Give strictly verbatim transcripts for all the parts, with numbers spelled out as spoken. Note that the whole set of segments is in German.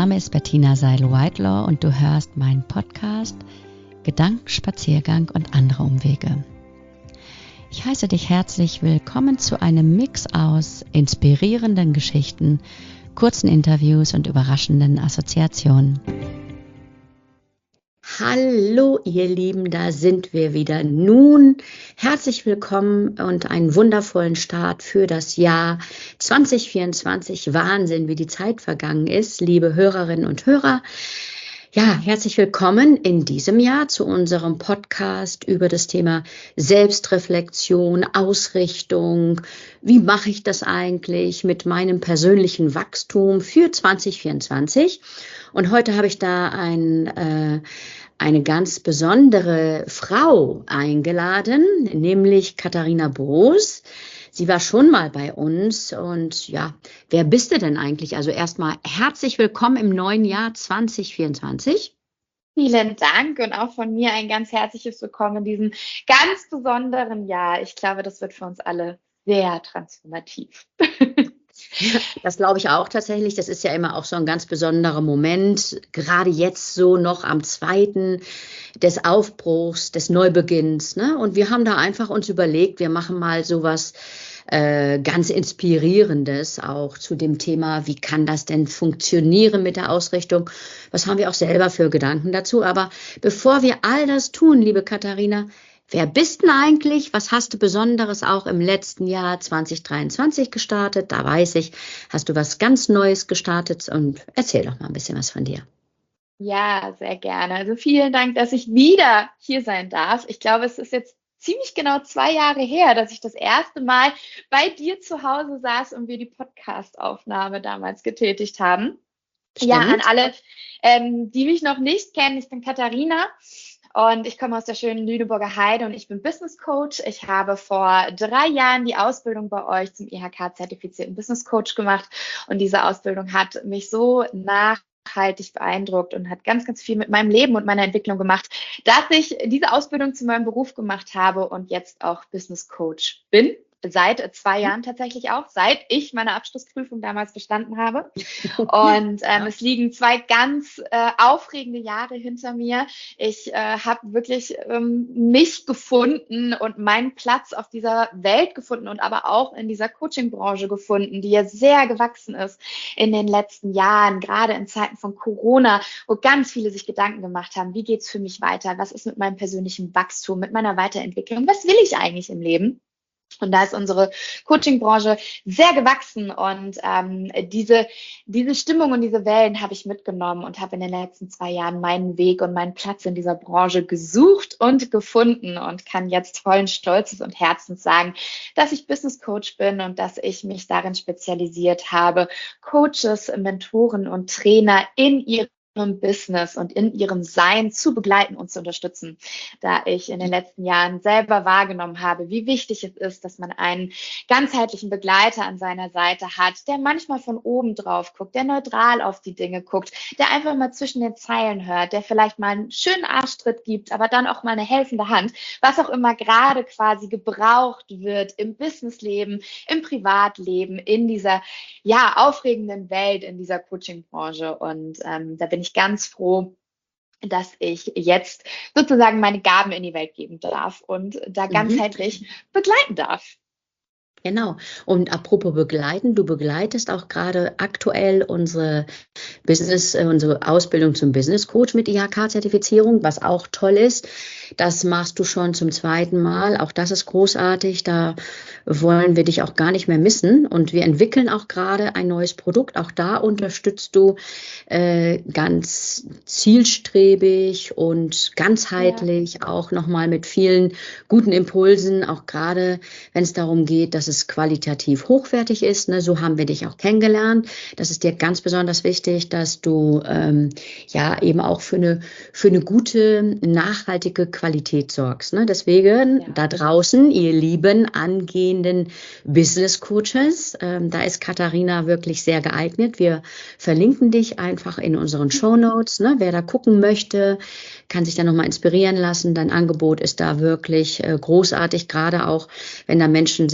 Name ist Bettina Seil-Whitelaw und du hörst meinen Podcast Gedankenspaziergang und andere Umwege. Ich heiße dich herzlich willkommen zu einem Mix aus inspirierenden Geschichten, kurzen Interviews und überraschenden Assoziationen. Hallo ihr Lieben, da sind wir wieder. Nun herzlich willkommen und einen wundervollen Start für das Jahr zwanzig vierundzwanzig. Wahnsinn, wie die Zeit vergangen ist, liebe Hörerinnen und Hörer. Ja, herzlich willkommen in diesem Jahr zu unserem Podcast über das Thema Selbstreflexion, Ausrichtung. Wie mache ich das eigentlich mit meinem persönlichen Wachstum für zwanzig vierundzwanzig? Und heute habe ich da ein, äh, eine ganz besondere Frau eingeladen, nämlich Katharina Broos. Sie war schon mal bei uns und ja, wer bist du denn eigentlich? Also erstmal herzlich willkommen im neuen Jahr zwanzig vierundzwanzig. Vielen Dank und auch von mir ein ganz herzliches Willkommen in diesem ganz besonderen Jahr. Ich glaube, das wird für uns alle sehr transformativ. Das glaube ich auch tatsächlich. Das ist ja immer auch so ein ganz besonderer Moment, gerade jetzt so noch am zweiten des Aufbruchs, des Neubeginns. Ne? Und wir haben da einfach uns überlegt, wir machen mal sowas äh, ganz Inspirierendes auch zu dem Thema, wie kann das denn funktionieren mit der Ausrichtung? Was haben wir auch selber für Gedanken dazu? Aber bevor wir all das tun, liebe Katharina, wer bist denn eigentlich? Was hast du Besonderes auch im letzten Jahr zwanzig dreiundzwanzig gestartet? Da weiß ich, hast du was ganz Neues gestartet und erzähl doch mal ein bisschen was von dir. Ja, sehr gerne. Also vielen Dank, dass ich wieder hier sein darf. Ich glaube, es ist jetzt ziemlich genau zwei Jahre her, dass ich das erste Mal bei dir zu Hause saß und wir die Podcast-Aufnahme damals getätigt haben. Stimmt. Ja, an alle, ähm, die mich noch nicht kennen, ich bin Katharina. Und ich komme aus der schönen Lüneburger Heide und ich bin Business Coach. Ich habe vor drei Jahren die Ausbildung bei euch zum I H K-zertifizierten Business Coach gemacht. Und diese Ausbildung hat mich so nachhaltig beeindruckt und hat ganz, ganz viel mit meinem Leben und meiner Entwicklung gemacht, dass ich diese Ausbildung zu meinem Beruf gemacht habe und jetzt auch Business Coach bin. Seit zwei Jahren tatsächlich auch, seit ich meine Abschlussprüfung damals bestanden habe. Und ähm, ja. Es liegen zwei ganz äh, aufregende Jahre hinter mir. Ich äh, habe wirklich ähm, mich gefunden und meinen Platz auf dieser Welt gefunden und aber auch in dieser Coaching-Branche gefunden, die ja sehr gewachsen ist in den letzten Jahren, gerade in Zeiten von Corona, wo ganz viele sich Gedanken gemacht haben, wie geht's für mich weiter? Was ist mit meinem persönlichen Wachstum, mit meiner Weiterentwicklung? Was will ich eigentlich im Leben? Und da ist unsere Coaching-Branche sehr gewachsen und ähm, diese, diese Stimmung und diese Wellen habe ich mitgenommen und habe in den letzten zwei Jahren meinen Weg und meinen Platz in dieser Branche gesucht und gefunden und kann jetzt vollen Stolzes und Herzens sagen, dass ich Business Coach bin und dass ich mich darin spezialisiert habe, Coaches, Mentoren und Trainer in ihrem Business und in ihrem Sein zu begleiten und zu unterstützen, da ich in den letzten Jahren selber wahrgenommen habe, wie wichtig es ist, dass man einen ganzheitlichen Begleiter an seiner Seite hat, der manchmal von oben drauf guckt, der neutral auf die Dinge guckt, der einfach mal zwischen den Zeilen hört, der vielleicht mal einen schönen Arschtritt gibt, aber dann auch mal eine helfende Hand, was auch immer gerade quasi gebraucht wird im Businessleben, im Privatleben, in dieser ja aufregenden Welt, in dieser Coaching-Branche. Und ähm, da bin ich ganz froh, dass ich jetzt sozusagen meine Gaben in die Welt geben darf und da ganzheitlich mhm. begleiten darf. Genau. Und apropos begleiten, du begleitest auch gerade aktuell unsere Business, unsere Ausbildung zum Business Coach mit I H K-Zertifizierung, was auch toll ist. Das machst du schon zum zweiten Mal. Auch das ist großartig. Da wollen wir dich auch gar nicht mehr missen. Und wir entwickeln auch gerade ein neues Produkt. Auch da unterstützt du äh, ganz zielstrebig und ganzheitlich, ja. Auch nochmal mit vielen guten Impulsen, auch gerade wenn es darum geht, dass es qualitativ hochwertig ist. Ne? So haben wir dich auch kennengelernt. Das ist dir ganz besonders wichtig, dass du ähm, ja eben auch für eine, für eine gute, nachhaltige Qualität sorgst. Ne? Deswegen ja. Da draußen, ihr lieben angehenden Business Coaches, ähm, da ist Katharina wirklich sehr geeignet. Wir verlinken dich einfach in unseren Shownotes. Ne? Wer da gucken möchte, kann sich da nochmal inspirieren lassen. Dein Angebot ist da wirklich äh, großartig, gerade auch, wenn da Menschen sich jetzt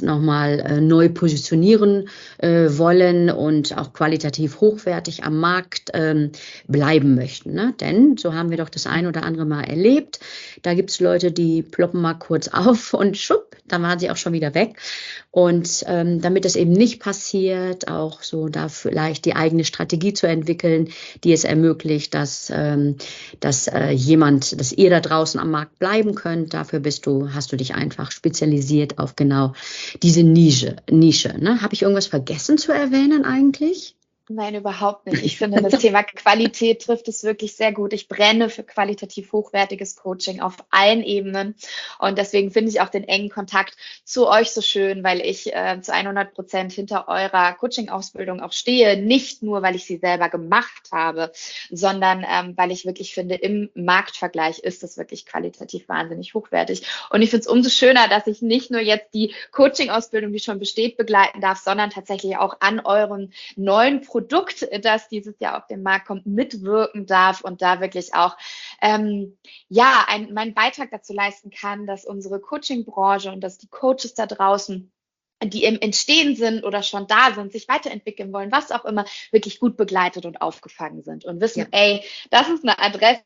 nochmal äh, neu positionieren äh, wollen und auch qualitativ hochwertig am Markt ähm, bleiben möchten. Ne? Denn, so haben wir doch das ein oder andere Mal erlebt, da gibt es Leute, die ploppen mal kurz auf und schupp, dann waren sie auch schon wieder weg. Und ähm, damit es eben nicht passiert, auch so da vielleicht die eigene Strategie zu entwickeln, die es ermöglicht, dass, ähm, dass äh, jemand, dass ihr da draußen am Markt bleiben könnt. Dafür bist du, hast du dich einfach spezialisiert auf genau diese Nische. Nische, ne? Habe ich irgendwas vergessen zu erwähnen eigentlich? Nein, überhaupt nicht. Ich finde, das Thema Qualität trifft es wirklich sehr gut. Ich brenne für qualitativ hochwertiges Coaching auf allen Ebenen. Und deswegen finde ich auch den engen Kontakt zu euch so schön, weil ich äh, zu hundert Prozent hinter eurer Coaching-Ausbildung auch stehe. Nicht nur, weil ich sie selber gemacht habe, sondern ähm, weil ich wirklich finde, im Marktvergleich ist es wirklich qualitativ wahnsinnig hochwertig. Und ich finde es umso schöner, dass ich nicht nur jetzt die Coaching-Ausbildung, die schon besteht, begleiten darf, sondern tatsächlich auch an euren neuen Produkt, das dieses Jahr auf den Markt kommt, mitwirken darf und da wirklich auch ähm, ja ein, meinen Beitrag dazu leisten kann, dass unsere Coaching-Branche und dass die Coaches da draußen, die im Entstehen sind oder schon da sind, sich weiterentwickeln wollen, was auch immer, wirklich gut begleitet und aufgefangen sind und wissen, ja, ey, das ist eine Adresse,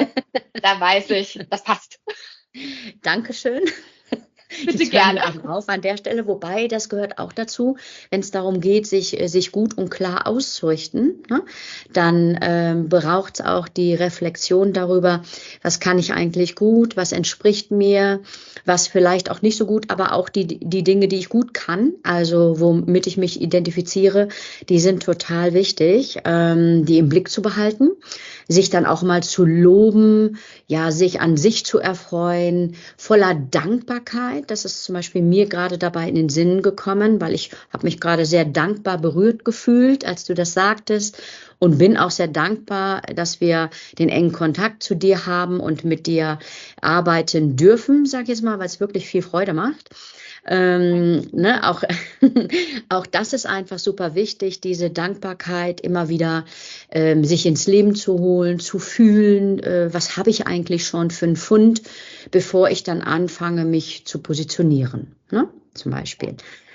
da weiß ich, das passt. Dankeschön. Bitte Jetzt hören gerne. wir auch auf an der Stelle, wobei das gehört auch dazu, wenn es darum geht, sich, sich gut und klar auszurichten, ne? Dann ähm, braucht es auch die Reflexion darüber, was kann ich eigentlich gut, was entspricht mir, was vielleicht auch nicht so gut, aber auch die, die Dinge, die ich gut kann, also womit ich mich identifiziere, die sind total wichtig, ähm, die im Blick zu behalten, sich dann auch mal zu loben, ja, sich an sich zu erfreuen, voller Dankbarkeit. Das ist zum Beispiel mir gerade dabei in den Sinn gekommen, weil ich habe mich gerade sehr dankbar berührt gefühlt, als du das sagtest, und bin auch sehr dankbar, dass wir den engen Kontakt zu dir haben und mit dir arbeiten dürfen, sag ich jetzt mal, weil es wirklich viel Freude macht. Ähm, ne, auch, auch das ist einfach super wichtig, diese Dankbarkeit immer wieder ähm, sich ins Leben zu holen, zu fühlen, äh, was habe ich eigentlich schon für einen Fund, bevor ich dann anfange, mich zu positionieren, ne? Zum Beispiel.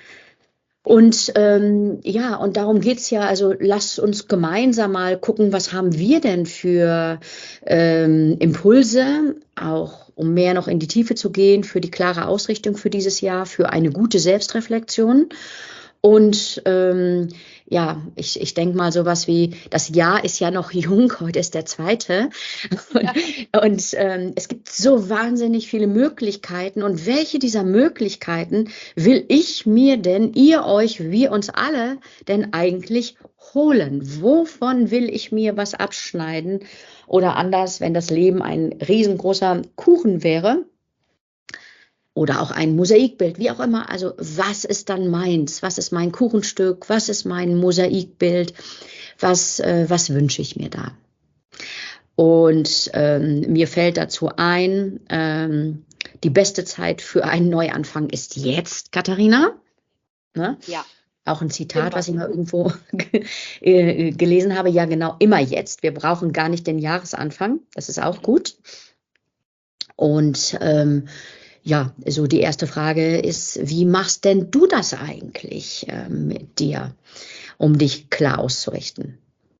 Und ähm, ja, und darum geht's ja, also lasst uns gemeinsam mal gucken, was haben wir denn für ähm, Impulse, auch um mehr noch in die Tiefe zu gehen, für die klare Ausrichtung für dieses Jahr, für eine gute Selbstreflexion. Und ähm, ja, ich, ich denke mal sowas wie, das Jahr ist ja noch jung, heute ist der zweite. Und, ja. und ähm, es gibt so wahnsinnig viele Möglichkeiten. Und welche dieser Möglichkeiten will ich mir denn, ihr euch, wir uns alle denn eigentlich holen? Wovon will ich mir was abschneiden? Oder anders, wenn das Leben ein riesengroßer Kuchen wäre, oder auch ein Mosaikbild, wie auch immer. Also was ist dann meins? Was ist mein Kuchenstück? Was ist mein Mosaikbild? Was, äh, was wünsche ich mir da? Und ähm, mir fällt dazu ein, ähm, die beste Zeit für einen Neuanfang ist jetzt, Katharina. Ne? Ja. Auch ein Zitat, immer, was ich mal irgendwo gelesen habe. Ja, genau, immer jetzt. Wir brauchen gar nicht den Jahresanfang. Das ist auch gut. Und ähm, ja, so die erste Frage ist, wie machst denn du das eigentlich äh, mit dir, um dich klar auszurichten?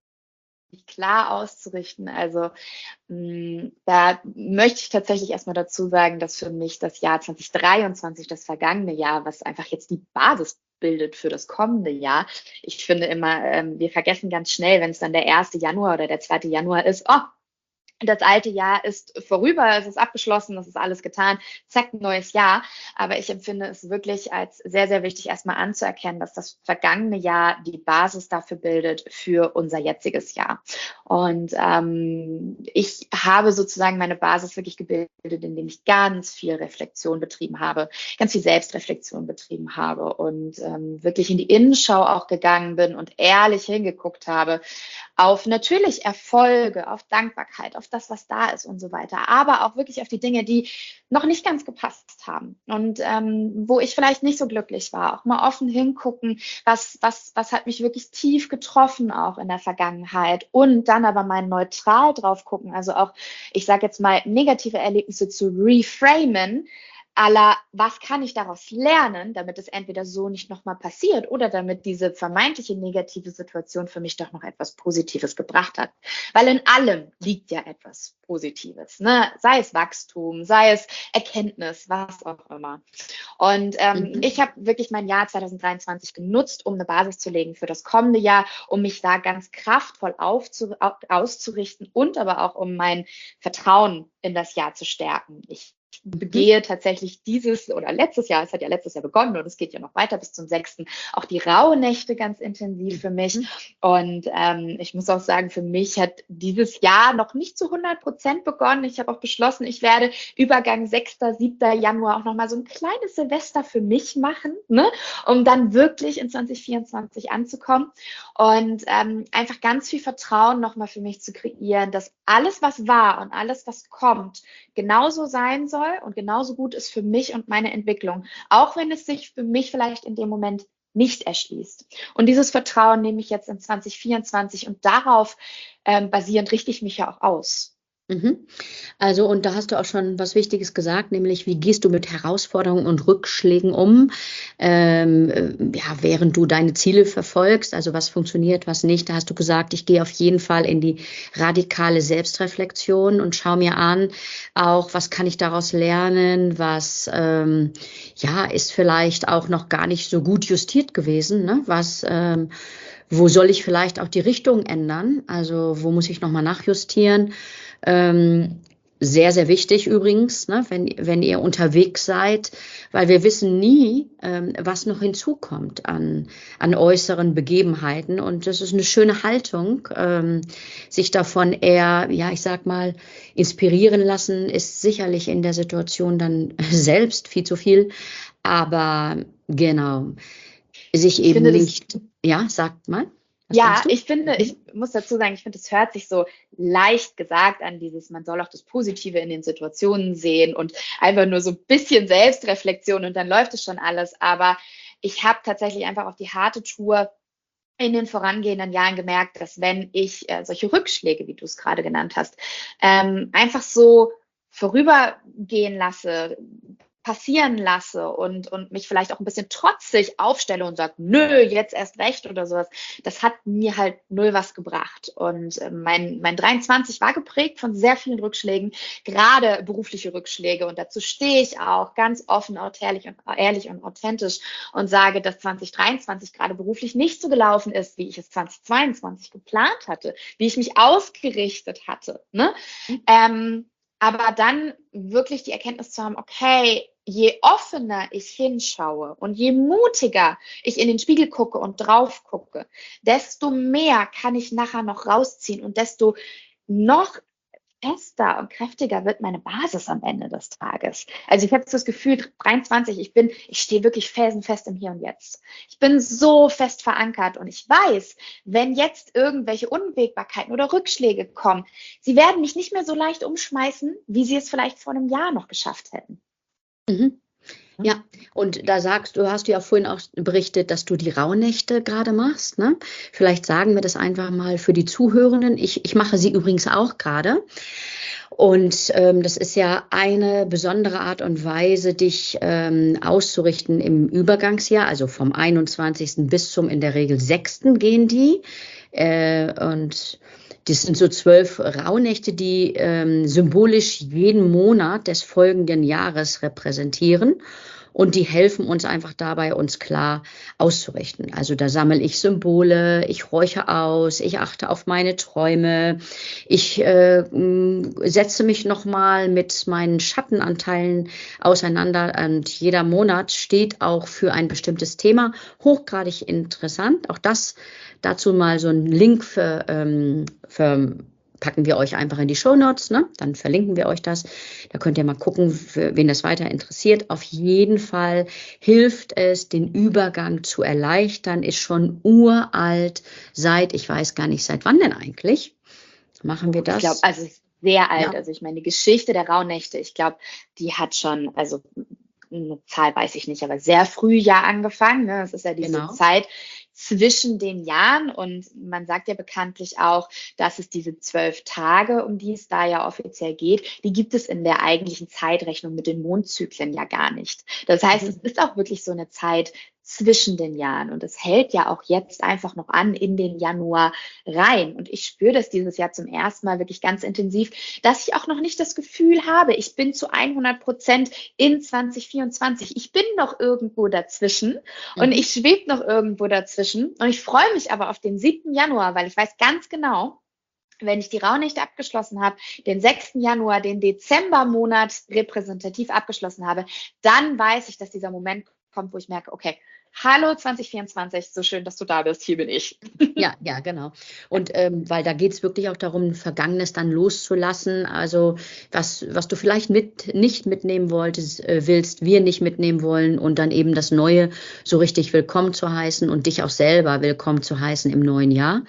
Klar auszurichten. Also mh, da möchte ich tatsächlich erstmal dazu sagen, dass für mich das Jahr zwanzig dreiundzwanzig, das vergangene Jahr, was einfach jetzt die Basis bildet für das kommende Jahr. Ich finde immer, ähm, wir vergessen ganz schnell, wenn es dann der erste Januar oder der zweite Januar ist, oh, das alte Jahr ist vorüber, es ist abgeschlossen, es ist alles getan, zack, neues Jahr. Aber ich empfinde es wirklich als sehr, sehr wichtig, erstmal anzuerkennen, dass das vergangene Jahr die Basis dafür bildet für unser jetziges Jahr. Und ähm, ich habe sozusagen meine Basis wirklich gebildet, indem ich ganz viel Reflexion betrieben habe, ganz viel Selbstreflexion betrieben habe und ähm, wirklich in die Innenschau auch gegangen bin und ehrlich hingeguckt habe auf natürlich Erfolge, auf Dankbarkeit, auf das, was da ist und so weiter, aber auch wirklich auf die Dinge, die noch nicht ganz gepasst haben und ähm, wo ich vielleicht nicht so glücklich war. Auch mal offen hingucken, was, was, was hat mich wirklich tief getroffen auch in der Vergangenheit und dann aber mal neutral drauf gucken, also auch, ich sage jetzt mal, negative Erlebnisse zu reframen, aller, was kann ich daraus lernen, damit es entweder so nicht nochmal passiert oder damit diese vermeintliche negative Situation für mich doch noch etwas Positives gebracht hat. Weil in allem liegt ja etwas Positives, ne? Sei es Wachstum, sei es Erkenntnis, was auch immer. Und ähm, Mhm. ich habe wirklich mein Jahr zwanzig dreiundzwanzig genutzt, um eine Basis zu legen für das kommende Jahr, um mich da ganz kraftvoll aufzu- auszurichten und aber auch um mein Vertrauen in das Jahr zu stärken. Ich Mhm. begehe tatsächlich dieses oder letztes Jahr, es hat ja letztes Jahr begonnen und es geht ja noch weiter bis zum sechsten auch die Rauhnächte ganz intensiv für mich. Mhm. Und ähm, ich muss auch sagen, für mich hat dieses Jahr noch nicht zu hundert Prozent begonnen. Ich habe auch beschlossen, ich werde Übergang sechster, siebter Januar auch nochmal so ein kleines Silvester für mich machen, ne? Um dann wirklich in zwanzig vierundzwanzig anzukommen und ähm, einfach ganz viel Vertrauen nochmal für mich zu kreieren, dass alles, was war und alles, was kommt, genauso sein soll und genauso gut ist für mich und meine Entwicklung, auch wenn es sich für mich vielleicht in dem Moment nicht erschließt. Und dieses Vertrauen nehme ich jetzt in zwanzig vierundzwanzig und darauf ähm, basierend richte ich mich ja auch aus. Mhm. Also, und da hast du auch schon was Wichtiges gesagt, nämlich wie gehst du mit Herausforderungen und Rückschlägen um, ähm, äh, ja, während du deine Ziele verfolgst, also was funktioniert, was nicht. Da hast du gesagt, ich gehe auf jeden Fall in die radikale Selbstreflexion und schaue mir an, auch was kann ich daraus lernen, was ähm, ja, ist vielleicht auch noch gar nicht so gut justiert gewesen, ne? Was, ähm, wo soll ich vielleicht auch die Richtung ändern? Also wo muss ich nochmal nachjustieren? Ähm, sehr, sehr wichtig übrigens, ne, wenn, wenn ihr unterwegs seid, weil wir wissen nie, ähm, was noch hinzukommt an, an äußeren Begebenheiten. Und das ist eine schöne Haltung, ähm, sich davon eher, ja, ich sag mal, inspirieren lassen, ist sicherlich in der Situation dann selbst viel zu viel. Aber genau, sich Ich finde eben das nicht, ja, sagt mal, was denkst Ja, du? ich finde, ich muss dazu sagen, ich finde, es hört sich so leicht gesagt an, dieses, man soll auch das Positive in den Situationen sehen und einfach nur so ein bisschen Selbstreflexion und dann läuft es schon alles. Aber ich habe tatsächlich einfach auf die harte Tour in den vorangehenden Jahren gemerkt, dass wenn ich äh, solche Rückschläge, wie du es gerade genannt hast, ähm, einfach so vorübergehen lasse, passieren lasse und, und mich vielleicht auch ein bisschen trotzig aufstelle und sage, nö, jetzt erst recht oder sowas, das hat mir halt null was gebracht. Und äh, mein, mein dreiundzwanzig war geprägt von sehr vielen Rückschlägen, gerade berufliche Rückschläge. Und dazu stehe ich auch ganz offen, auch ehrlich und, ehrlich und authentisch und sage, dass zwanzig dreiundzwanzig gerade beruflich nicht so gelaufen ist, wie ich es zwanzig zweiundzwanzig geplant hatte, wie ich mich ausgerichtet hatte. Ne? Ähm, aber dann wirklich die Erkenntnis zu haben, okay, je offener ich hinschaue und je mutiger ich in den Spiegel gucke und drauf gucke, desto mehr kann ich nachher noch rausziehen und desto noch fester und kräftiger wird meine Basis am Ende des Tages. Also ich habe das Gefühl, dreiundzwanzig, ich bin, ich stehe wirklich felsenfest im Hier und Jetzt. Ich bin so fest verankert und ich weiß, wenn jetzt irgendwelche Unwägbarkeiten oder Rückschläge kommen, sie werden mich nicht mehr so leicht umschmeißen, wie sie es vielleicht vor einem Jahr noch geschafft hätten. Mhm. Ja, und da sagst du, hast du ja vorhin auch berichtet, dass du die Rauhnächte gerade machst, ne? Vielleicht sagen wir das einfach mal für die Zuhörenden. Ich, ich mache sie übrigens auch gerade. Und ähm, das ist ja eine besondere Art und Weise, dich ähm, auszurichten im Übergangsjahr, also vom einundzwanzigsten bis zum in der Regel sechsten gehen die. Äh, und das sind so zwölf Rauhnächte, die ähm, symbolisch jeden Monat des folgenden Jahres repräsentieren. Und die helfen uns einfach dabei, uns klar auszurichten. Also da sammle ich Symbole, ich räuche aus, ich achte auf meine Träume, ich äh, setze mich nochmal mit meinen Schattenanteilen auseinander und jeder Monat steht auch für ein bestimmtes Thema. Hochgradig interessant. Auch das dazu mal so ein Link für, ähm, für packen wir euch einfach in die Shownotes, ne? Dann verlinken wir euch das. Da könnt ihr mal gucken, für wen das weiter interessiert. Auf jeden Fall hilft es, den Übergang zu erleichtern, ist schon uralt, seit, ich weiß gar nicht, seit wann denn eigentlich? Machen wir Ich glaube, das? also sehr alt. Ja, Also ich meine, die Geschichte der Rauhnächte, ich glaube, die hat schon, also eine Zahl weiß ich nicht, aber sehr früh ja angefangen. Ne? Das ist ja diese genau. Zeit zwischen den Jahren. Und man sagt ja bekanntlich auch, dass es diese zwölf Tage, um die es da ja offiziell geht, die gibt es in der eigentlichen Zeitrechnung mit den Mondzyklen ja gar nicht. Das heißt, es ist auch wirklich so eine Zeit zwischen den Jahren und es hält ja auch jetzt einfach noch an in den Januar rein. Und ich spüre das dieses Jahr zum ersten Mal wirklich ganz intensiv, dass ich auch noch nicht das Gefühl habe, ich bin zu hundert Prozent in zwanzig vierundzwanzig. Ich bin noch irgendwo dazwischen und ich schwebe noch irgendwo dazwischen. Und ich freue mich aber auf den siebten Januar, weil ich weiß ganz genau, wenn ich die Rauhnächte abgeschlossen habe, den sechsten Januar, den Dezembermonat repräsentativ abgeschlossen habe, dann weiß ich, dass dieser Moment kommt, wo ich merke, okay, hallo zwanzig vierundzwanzig, so schön, dass du da bist, hier bin ich. Ja, ja, genau. Und ähm, weil da geht es wirklich auch darum, Vergangenes dann loszulassen. Also was, was du vielleicht mit, nicht mitnehmen wolltest, äh, willst, wir nicht mitnehmen wollen und dann eben das Neue so richtig willkommen zu heißen und dich auch selber willkommen zu heißen im neuen Jahr.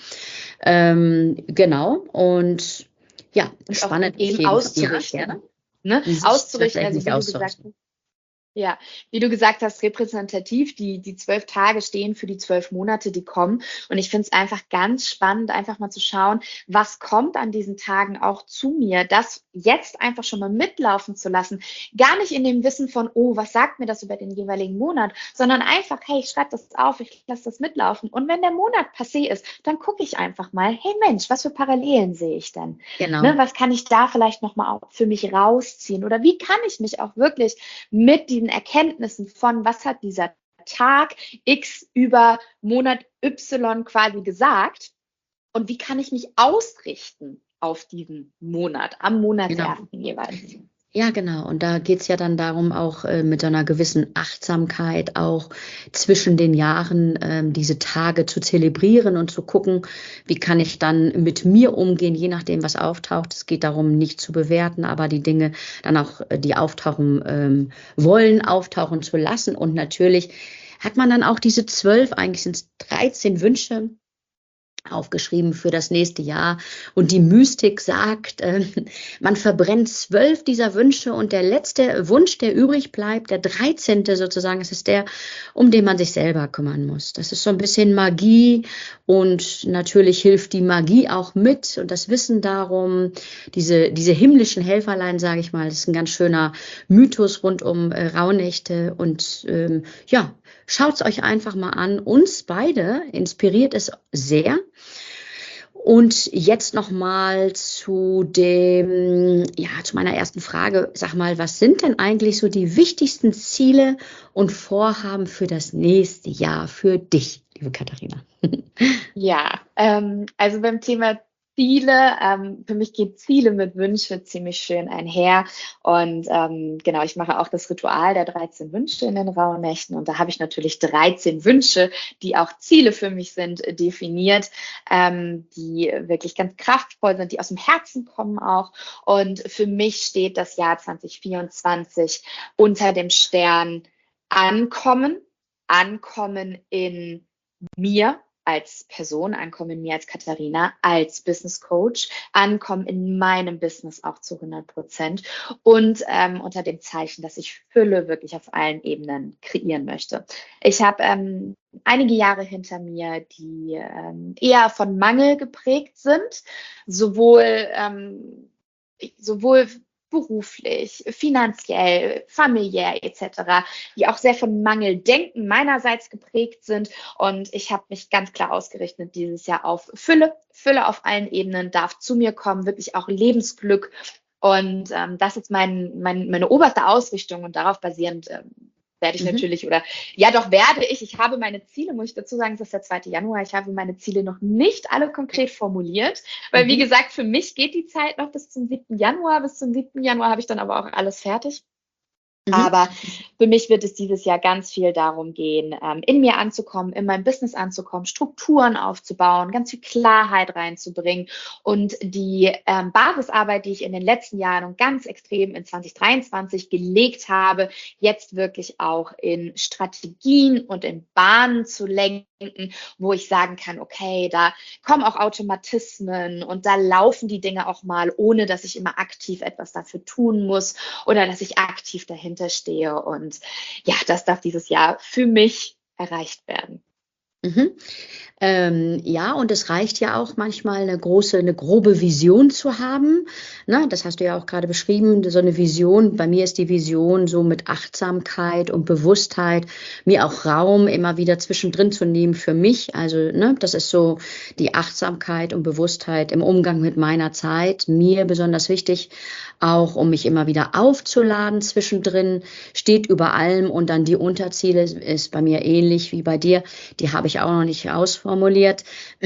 Ähm, genau. Und ja, Und spannend. auch eben auszurichten. Ja, ne? Auszurichten, also wie du gesagt hast. Ja, wie du gesagt hast, repräsentativ, die, die zwölf Tage stehen für die zwölf Monate, die kommen. Und ich finde es einfach ganz spannend, einfach mal zu schauen, was kommt an diesen Tagen auch zu mir, das jetzt einfach schon mal mitlaufen zu lassen. Gar nicht in dem Wissen von, oh, was sagt mir das über den jeweiligen Monat, sondern einfach, hey, ich schreibe das auf, ich lasse das mitlaufen. Und wenn der Monat passé ist, dann gucke ich einfach mal, hey Mensch, was für Parallelen sehe ich denn? Genau. Ne, was kann ich da vielleicht nochmal für mich rausziehen? Oder wie kann ich mich auch wirklich mit diesen Erkenntnissen von, was hat dieser Tag X über Monat Y quasi gesagt und wie kann ich mich ausrichten auf diesen Monat, am Monatsersten genau. jeweils. Ja, genau. Und da geht es ja dann darum, auch äh, mit so einer gewissen Achtsamkeit auch zwischen den Jahren ähm, diese Tage zu zelebrieren und zu gucken, wie kann ich dann mit mir umgehen, je nachdem, was auftaucht. Es geht darum, nicht zu bewerten, aber die Dinge dann auch, die auftauchen ähm, wollen, auftauchen zu lassen. Und natürlich hat man dann auch diese zwölf, eigentlich sind es dreizehn Wünsche, aufgeschrieben für das nächste Jahr. Und die Mystik sagt, äh, man verbrennt zwölf dieser Wünsche und der letzte Wunsch, der übrig bleibt, der dreizehnte sozusagen, das ist der, um den man sich selber kümmern muss. Das ist so ein bisschen Magie und natürlich hilft die Magie auch mit und das Wissen darum, diese, diese himmlischen Helferlein, sage ich mal, das ist ein ganz schöner Mythos rund um äh, Rauhnächte und ähm, ja, schaut es euch einfach mal an. Uns beide inspiriert es sehr. Und jetzt nochmal zu dem, ja, zu meiner ersten Frage. Sag mal, was sind denn eigentlich so die wichtigsten Ziele und Vorhaben für das nächste Jahr für dich, liebe Katharina? Ja, ähm, also beim Thema Ziele, ähm, für mich geht Ziele mit Wünsche ziemlich schön einher und ähm, genau, ich mache auch das Ritual der dreizehn Wünsche in den Rauhnächten und da habe ich natürlich dreizehn Wünsche, die auch Ziele für mich sind, definiert, ähm, die wirklich ganz kraftvoll sind, die aus dem Herzen kommen auch und für mich steht das Jahr zwanzig vierundzwanzig unter dem Stern Ankommen, Ankommen in mir, als Person, ankommen in mir als Katharina, als Business Coach, ankommen in meinem Business auch zu hundert Prozent und ähm, unter dem Zeichen, dass ich Fülle wirklich auf allen Ebenen kreieren möchte. Ich habe ähm, einige Jahre hinter mir, die ähm, eher von Mangel geprägt sind, sowohl, ähm, sowohl beruflich, finanziell, familiär et cetera, die auch sehr von Mangeldenken meinerseits geprägt sind. Und ich habe mich ganz klar ausgerichtet dieses Jahr auf Fülle. Fülle auf allen Ebenen darf zu mir kommen, wirklich auch Lebensglück. Und ähm, das ist mein, mein, meine oberste Ausrichtung und darauf basierend ähm, werde ich mhm. natürlich oder ja doch werde ich, ich habe meine Ziele, muss ich dazu sagen, es ist der zweite Januar, ich habe meine Ziele noch nicht alle konkret formuliert, weil mhm. wie gesagt, für mich geht die Zeit noch bis zum siebten Januar, bis zum siebten Januar habe ich dann aber auch alles fertig. Mhm. Aber für mich wird es dieses Jahr ganz viel darum gehen, in mir anzukommen, in meinem Business anzukommen, Strukturen aufzubauen, ganz viel Klarheit reinzubringen und die ähm, Basisarbeit, die ich in den letzten Jahren und ganz extrem in zwanzig dreiundzwanzig gelegt habe, jetzt wirklich auch in Strategien und in Bahnen zu lenken, wo ich sagen kann, okay, da kommen auch Automatismen und da laufen die Dinge auch mal, ohne dass ich immer aktiv etwas dafür tun muss oder dass ich aktiv dahinter stehe. Und ja, das darf dieses Jahr für mich erreicht werden. Mhm. Ähm, ja, und es reicht ja auch manchmal eine große, eine grobe Vision zu haben. Ne? Das hast du ja auch gerade beschrieben, so eine Vision. Bei mir ist die Vision so mit Achtsamkeit und Bewusstheit, mir auch Raum immer wieder zwischendrin zu nehmen für mich. Also, ne, das ist so die Achtsamkeit und Bewusstheit im Umgang mit meiner Zeit. Mir besonders wichtig, auch um mich immer wieder aufzuladen zwischendrin, steht über allem. Und dann die Unterziele ist bei mir ähnlich wie bei dir. Die habe ich auch noch nicht ausformuliert,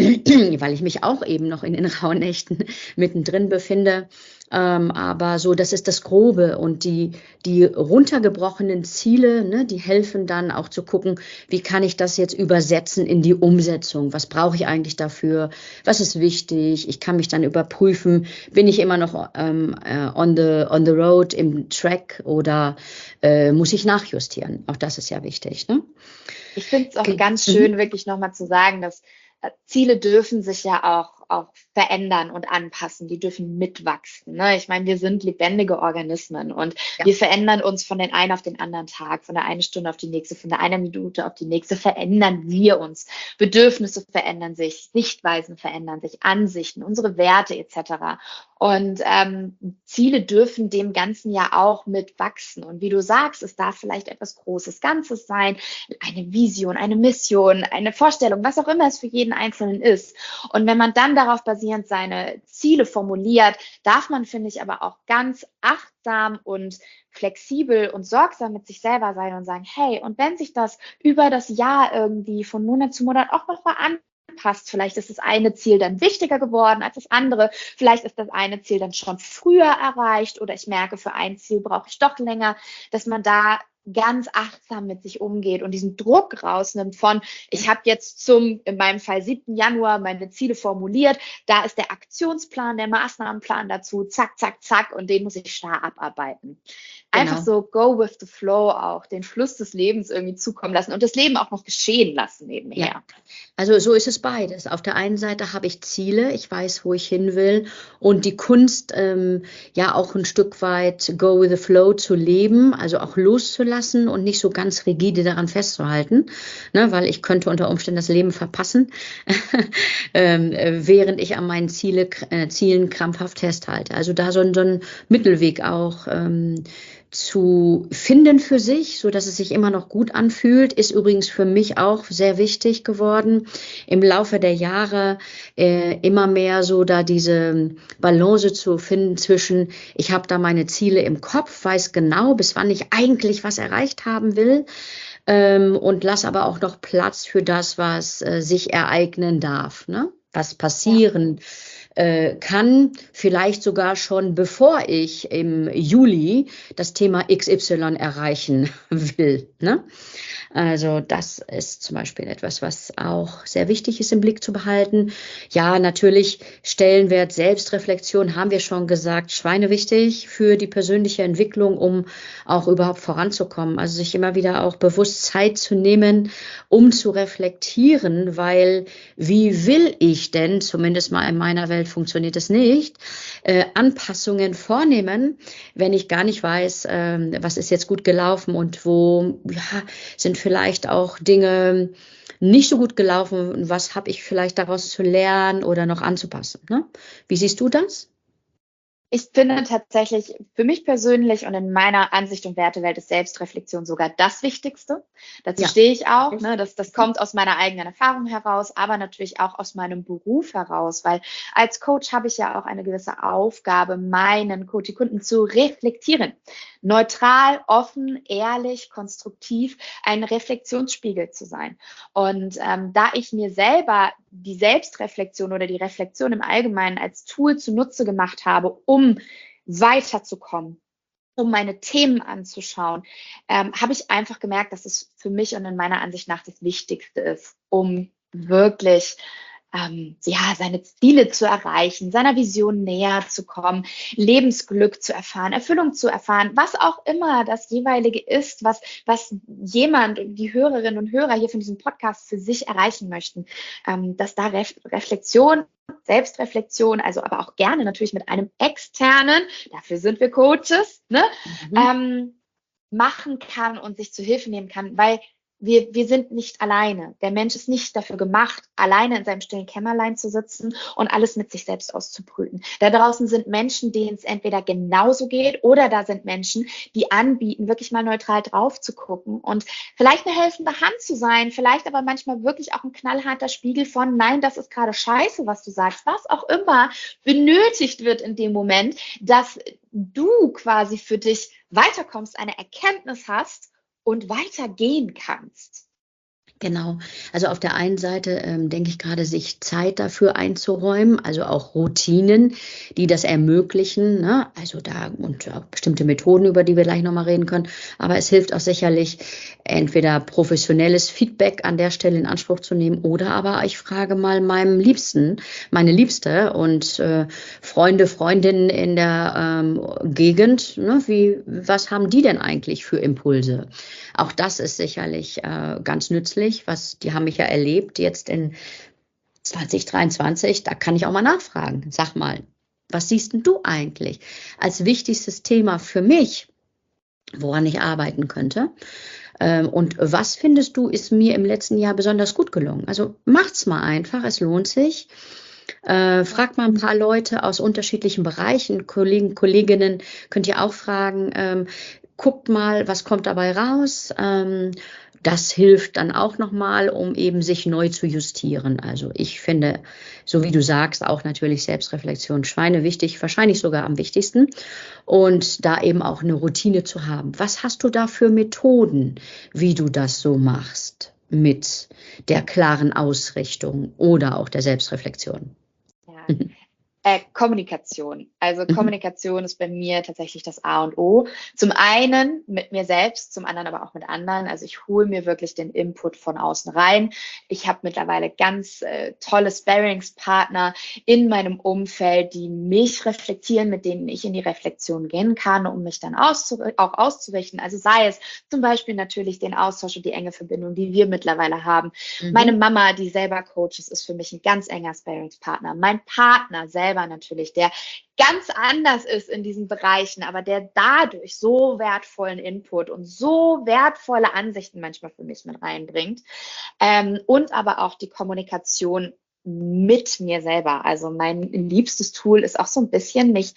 weil ich mich auch eben noch in den Rauhnächten mittendrin befinde. Ähm, aber so, das ist das Grobe und die, die runtergebrochenen Ziele, ne, die helfen dann auch zu gucken, wie kann ich das jetzt übersetzen in die Umsetzung? Was brauche ich eigentlich dafür? Was ist wichtig? Ich kann mich dann überprüfen, bin ich immer noch ähm, äh, on the, on the road im Track oder äh, muss ich nachjustieren? Auch das ist ja wichtig, ne? Ich finde es auch Okay. ganz Mhm. schön, wirklich nochmal zu sagen, dass äh, Ziele dürfen sich ja auch, auch verändern und anpassen. Die dürfen mitwachsen. Ne? Ich meine, wir sind lebendige Organismen und Ja, wir verändern uns von den einen auf den anderen Tag, von der einen Stunde auf die nächste, von der einen Minute auf die nächste, verändern wir uns. Bedürfnisse verändern sich, Sichtweisen verändern sich, Ansichten, unsere Werte et cetera. Und ähm, Ziele dürfen dem Ganzen ja auch mitwachsen. Und wie du sagst, es darf vielleicht etwas Großes Ganzes sein, eine Vision, eine Mission, eine Vorstellung, was auch immer es für jeden Einzelnen ist. Und wenn man dann darauf basierend seine Ziele formuliert, darf man, finde ich, aber auch ganz achtsam und flexibel und sorgsam mit sich selber sein und sagen, hey, und wenn sich das über das Jahr irgendwie von Monat zu Monat auch noch mal anpasst, vielleicht ist das eine Ziel dann wichtiger geworden als das andere, vielleicht ist das eine Ziel dann schon früher erreicht oder ich merke, für ein Ziel brauche ich doch länger, dass man da ganz achtsam mit sich umgeht und diesen Druck rausnimmt von, ich habe jetzt zum, in meinem Fall siebten Januar, meine Ziele formuliert, da ist der Aktionsplan, der Maßnahmenplan dazu, zack, zack, zack, und den muss ich starr abarbeiten. Einfach genau. so go with the flow auch, den Fluss des Lebens irgendwie zukommen lassen und das Leben auch noch geschehen lassen Ja. nebenher. Also so ist es beides. Auf der einen Seite habe ich Ziele, ich weiß, wo ich hin will und die Kunst, ähm, ja auch ein Stück weit go with the flow zu leben, also auch loszulassen und nicht so ganz rigide daran festzuhalten, ne, weil ich könnte unter Umständen das Leben verpassen, ähm, äh, während ich an meinen Ziele, äh, Zielen krampfhaft festhalte. Also da so, ein- so ein Mittelweg auch ähm, zu finden für sich, so dass es sich immer noch gut anfühlt, ist übrigens für mich auch sehr wichtig geworden. Im Laufe der Jahre äh, immer mehr so da diese Balance zu finden zwischen, ich habe da meine Ziele im Kopf, weiß genau, bis wann ich eigentlich was erreicht haben will, ähm, und lass aber auch noch Platz für das, was äh, sich ereignen darf, ne? Was Ja. passieren äh, kann, vielleicht sogar schon bevor ich im Juli das Thema X Y erreichen will, ne? Also das ist zum Beispiel etwas, was auch sehr wichtig ist im Blick zu behalten. Ja, natürlich Stellenwert Selbstreflexion haben wir schon gesagt, schweinewichtig für die persönliche Entwicklung, um auch überhaupt voranzukommen. Also sich immer wieder auch bewusst Zeit zu nehmen, um zu reflektieren, weil wie will ich denn, zumindest mal in meiner Welt funktioniert es nicht, äh, Anpassungen vornehmen, wenn ich gar nicht weiß, ähm, was ist jetzt gut gelaufen und wo, ja, sind vielleicht auch Dinge nicht so gut gelaufen. Was habe ich vielleicht daraus zu lernen oder noch anzupassen? Ne? Wie siehst du das? Ich finde tatsächlich, für mich persönlich und in meiner Ansicht und Wertewelt ist Selbstreflexion sogar das Wichtigste. Dazu Ja. stehe ich auch. Ne? Das, das kommt aus meiner eigenen Erfahrung heraus, aber natürlich auch aus meinem Beruf heraus, weil als Coach habe ich ja auch eine gewisse Aufgabe, meinen Coaching-Kunden zu reflektieren. Neutral, offen, ehrlich, konstruktiv, ein Reflexionsspiegel zu sein. Und ähm, da ich mir selber die Selbstreflexion oder die Reflexion im Allgemeinen als Tool zunutze gemacht habe, um weiterzukommen, um meine Themen anzuschauen, ähm, habe ich einfach gemerkt, dass es für mich und in meiner Ansicht nach das Wichtigste ist, um wirklich ähm, ja, seine Ziele zu erreichen, seiner Vision näher zu kommen, Lebensglück zu erfahren, Erfüllung zu erfahren, was auch immer das jeweilige ist, was, was jemand, die Hörerinnen und Hörer hier von diesem Podcast für sich erreichen möchten, ähm, dass da Ref Reflexion, Selbstreflexion, also aber auch gerne natürlich mit einem externen, dafür sind wir Coaches, ne, Mhm. ähm, machen kann und sich zu Hilfe nehmen kann, weil wir, wir sind nicht alleine. Der Mensch ist nicht dafür gemacht, alleine in seinem stillen Kämmerlein zu sitzen und alles mit sich selbst auszubrüten. Da draußen sind Menschen, denen es entweder genauso geht, oder da sind Menschen, die anbieten, wirklich mal neutral drauf zu gucken und vielleicht eine helfende Hand zu sein, vielleicht aber manchmal wirklich auch ein knallharter Spiegel von, nein, das ist gerade scheiße, was du sagst, was auch immer benötigt wird in dem Moment, dass du quasi für dich weiterkommst, eine Erkenntnis hast und weitergehen kannst. Genau. Also auf der einen Seite ähm, denke ich gerade, sich Zeit dafür einzuräumen, also auch Routinen, die das ermöglichen, ne? Also da und auch bestimmte Methoden, über die wir gleich nochmal reden können. Aber es hilft auch sicherlich, entweder professionelles Feedback an der Stelle in Anspruch zu nehmen oder aber ich frage mal meinem Liebsten, meine Liebste und äh, Freunde, Freundinnen in der ähm, Gegend, ne? Wie, was haben die denn eigentlich für Impulse? Auch das ist sicherlich äh, ganz nützlich. Was, die haben mich ja erlebt jetzt in zwanzig dreiundzwanzig, da kann ich auch mal nachfragen. Sag mal, was siehst denn du eigentlich als wichtigstes Thema für mich, woran ich arbeiten könnte? Ähm, und was findest du, ist mir im letzten Jahr besonders gut gelungen? Also macht's mal einfach, es lohnt sich. Äh, fragt mal ein paar Leute aus unterschiedlichen Bereichen, Kollegen, Kolleginnen, könnt ihr auch fragen. Ähm, guckt mal, was kommt dabei raus. Ähm, das hilft dann auch nochmal, um eben sich neu zu justieren. Also ich finde, so wie du sagst, auch natürlich Selbstreflexion Schweine wichtig, wahrscheinlich sogar am wichtigsten. Und da eben auch eine Routine zu haben. Was hast du da für Methoden, wie du das so machst mit der klaren Ausrichtung oder auch der Selbstreflexion? Ja. Äh, Kommunikation. Also Mhm. Kommunikation ist bei mir tatsächlich das A und O. Zum einen mit mir selbst, zum anderen aber auch mit anderen. Also ich hole mir wirklich den Input von außen rein. Ich habe mittlerweile ganz äh, tolle Sparringspartner in meinem Umfeld, die mich reflektieren, mit denen ich in die Reflexion gehen kann, um mich dann auszu auch auszurichten. Also sei es zum Beispiel natürlich den Austausch und die enge Verbindung, die wir mittlerweile haben. Mhm. Meine Mama, die selber Coach ist, ist für mich ein ganz enger Sparringspartner. Mein Partner selber natürlich, der ganz anders ist in diesen Bereichen, aber der dadurch so wertvollen Input und so wertvolle Ansichten manchmal für mich mit reinbringt. Ähm, und aber auch die Kommunikation mit mir selber. Also mein liebstes Tool ist auch so ein bisschen, mich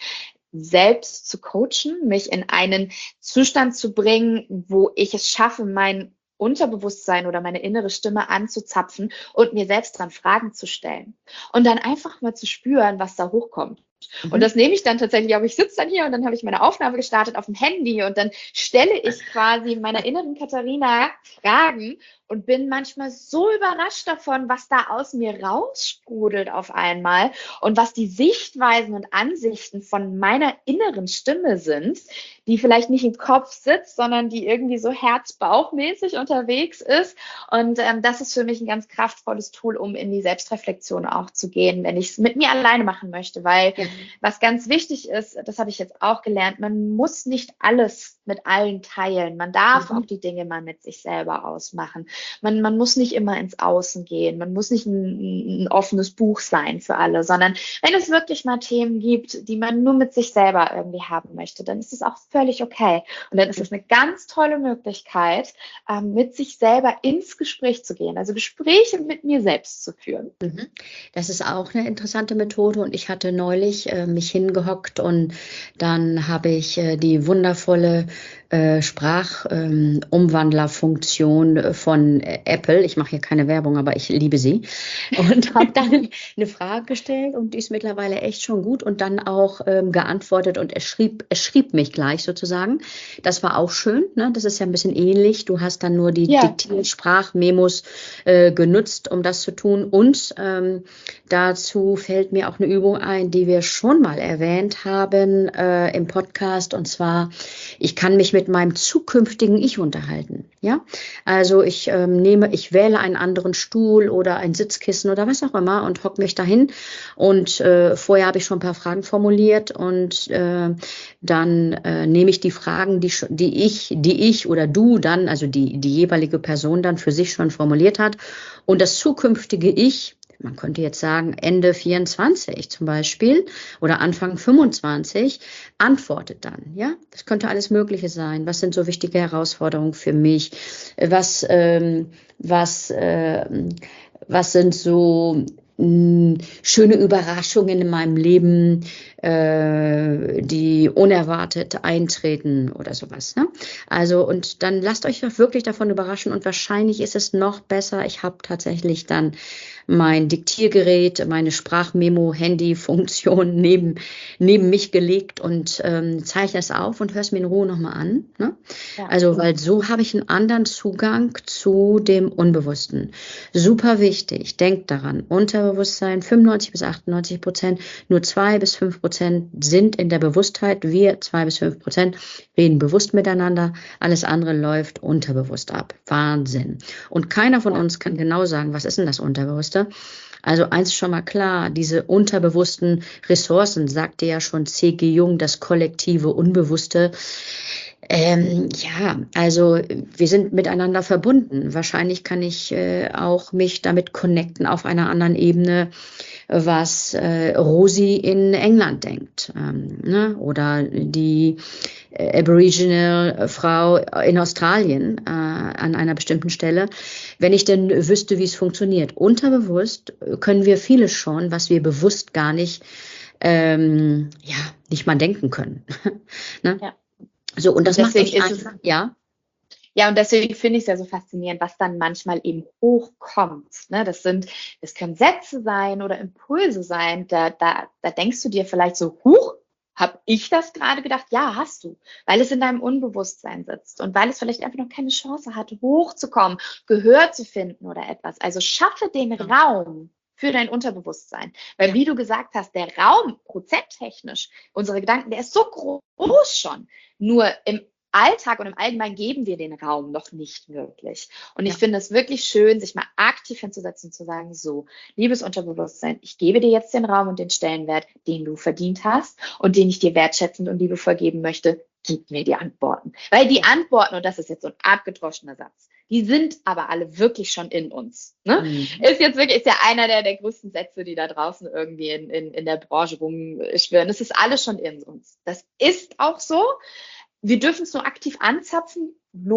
selbst zu coachen, mich in einen Zustand zu bringen, wo ich es schaffe, mein Unterbewusstsein oder meine innere Stimme anzuzapfen und mir selbst dran Fragen zu stellen. Und dann einfach mal zu spüren, was da hochkommt. Mhm. Und das nehme ich dann tatsächlich auf. Ich sitze dann hier und dann habe ich meine Aufnahme gestartet auf dem Handy und dann stelle ich quasi meiner inneren Katharina Fragen und bin manchmal so überrascht davon, was da aus mir raussprudelt auf einmal und was die Sichtweisen und Ansichten von meiner inneren Stimme sind, die vielleicht nicht im Kopf sitzt, sondern die irgendwie so herz-bauchmäßig unterwegs ist. Und ähm, das ist für mich ein ganz kraftvolles Tool, um in die Selbstreflexion auch zu gehen, wenn ich es mit mir alleine machen möchte. Weil Ja. was ganz wichtig ist, das habe ich jetzt auch gelernt, man muss nicht alles mit allen teilen. Man darf Mhm. auch die Dinge mal mit sich selber ausmachen. Man, man muss nicht immer ins Außen gehen. Man muss nicht ein, ein offenes Buch sein für alle, sondern wenn es wirklich mal Themen gibt, die man nur mit sich selber irgendwie haben möchte, dann ist es auch völlig okay. Und dann ist es eine ganz tolle Möglichkeit, ähm, mit sich selber ins Gespräch zu gehen, also Gespräche mit mir selbst zu führen. Mhm. Das ist auch eine interessante Methode und ich hatte neulich äh, mich hingehockt und dann habe ich äh, die wundervolle äh, Sprachumwandlerfunktion ähm, von äh, Apple, ich mache hier keine Werbung, aber ich liebe sie, und habe dann eine Frage gestellt und die ist mittlerweile echt schon gut und dann auch ähm, geantwortet und er schrieb, er schrieb mich gleich sozusagen. Das war auch schön, ne? Das ist ja ein bisschen ähnlich. Du hast dann nur die Ja. Diktier-Sprachmemos äh, genutzt, um das zu tun und ähm, dazu fällt mir auch eine Übung ein, die wir schon mal erwähnt haben äh, im Podcast und zwar, ich kann mich mit meinem zukünftigen Ich unterhalten. Ja, also ich ähm, nehme, ich wähle einen anderen Stuhl oder ein Sitzkissen oder was auch immer und hocke mich dahin und äh, vorher habe ich schon ein paar Fragen formuliert und äh, dann äh, nehme ich die Fragen, die, die ich, die ich oder du dann, also die, die jeweilige Person dann für sich schon formuliert hat und das zukünftige Ich man könnte jetzt sagen, Ende vierundzwanzig zum Beispiel oder Anfang fünfundzwanzig, antwortet dann. Ja, das könnte alles Mögliche sein. Was sind so wichtige Herausforderungen für mich? Was, ähm, was, äh, was sind so mh, schöne Überraschungen in meinem Leben, äh, die unerwartet eintreten oder sowas. Ne? Also, und dann lasst euch doch wirklich davon überraschen und wahrscheinlich ist es noch besser. Ich habe tatsächlich dann mein Diktiergerät, meine Sprachmemo-Handy-Funktion neben, neben mich gelegt und ähm, zeichne es auf und höre es mir in Ruhe nochmal an. Ne? Ja. Also, weil so habe ich einen anderen Zugang zu dem Unbewussten. Super wichtig, denkt daran, Unterbewusstsein fünfundneunzig bis achtundneunzig Prozent, nur zwei bis fünf Prozent sind in der Bewusstheit. Wir, zwei bis fünf Prozent, reden bewusst miteinander, alles andere läuft unterbewusst ab. Wahnsinn. Und keiner von uns kann genau sagen, was ist denn das Unterbewusste? Also eins ist schon mal klar, diese unterbewussten Ressourcen, sagte ja schon C G. Jung, das kollektive Unbewusste. Ähm, ja, also wir sind miteinander verbunden. Wahrscheinlich kann ich äh, auch mich damit connecten auf einer anderen Ebene, was äh, Rosi in England denkt, ähm, ne? Oder die äh, Aboriginal-Frau in Australien äh, an einer bestimmten Stelle. Wenn ich denn wüsste, wie es funktioniert. Unterbewusst können wir vieles schon, was wir bewusst gar nicht, ähm, ja, nicht mal denken können. Ne? Ja. So, und das Und macht euch deswegen ist es, einfach, ja. ja, und deswegen finde ich es ja so faszinierend, was dann manchmal eben hochkommt. Ne? Das sind, das können Sätze sein oder Impulse sein. Da, da, da denkst du dir vielleicht so, huch, habe ich das gerade gedacht? Ja, hast du, weil es in deinem Unbewusstsein sitzt und weil es vielleicht einfach noch keine Chance hat, hochzukommen, Gehör zu finden oder etwas. Also schaffe den Ja. Raum für dein Unterbewusstsein. Weil Ja. wie du gesagt hast, der Raum, prozenttechnisch, unsere Gedanken, der ist so groß schon. Nur im Alltag und im Allgemeinen geben wir den Raum noch nicht wirklich. Und ich Ja. finde es wirklich schön, sich mal aktiv hinzusetzen und zu sagen, so, liebes Unterbewusstsein, ich gebe dir jetzt den Raum und den Stellenwert, den du verdient hast und den ich dir wertschätzend und liebevoll geben möchte. Gib mir die Antworten. Weil die Antworten, und das ist jetzt so ein abgedroschener Satz, die sind aber alle wirklich schon in uns. Ne? Mhm. Ist jetzt wirklich, ist ja einer der, der größten Sätze, die da draußen irgendwie in, in, in der Branche rumschwirren. Es ist alles schon in uns. Das ist auch so. Wir dürfen es nur aktiv anzapfen,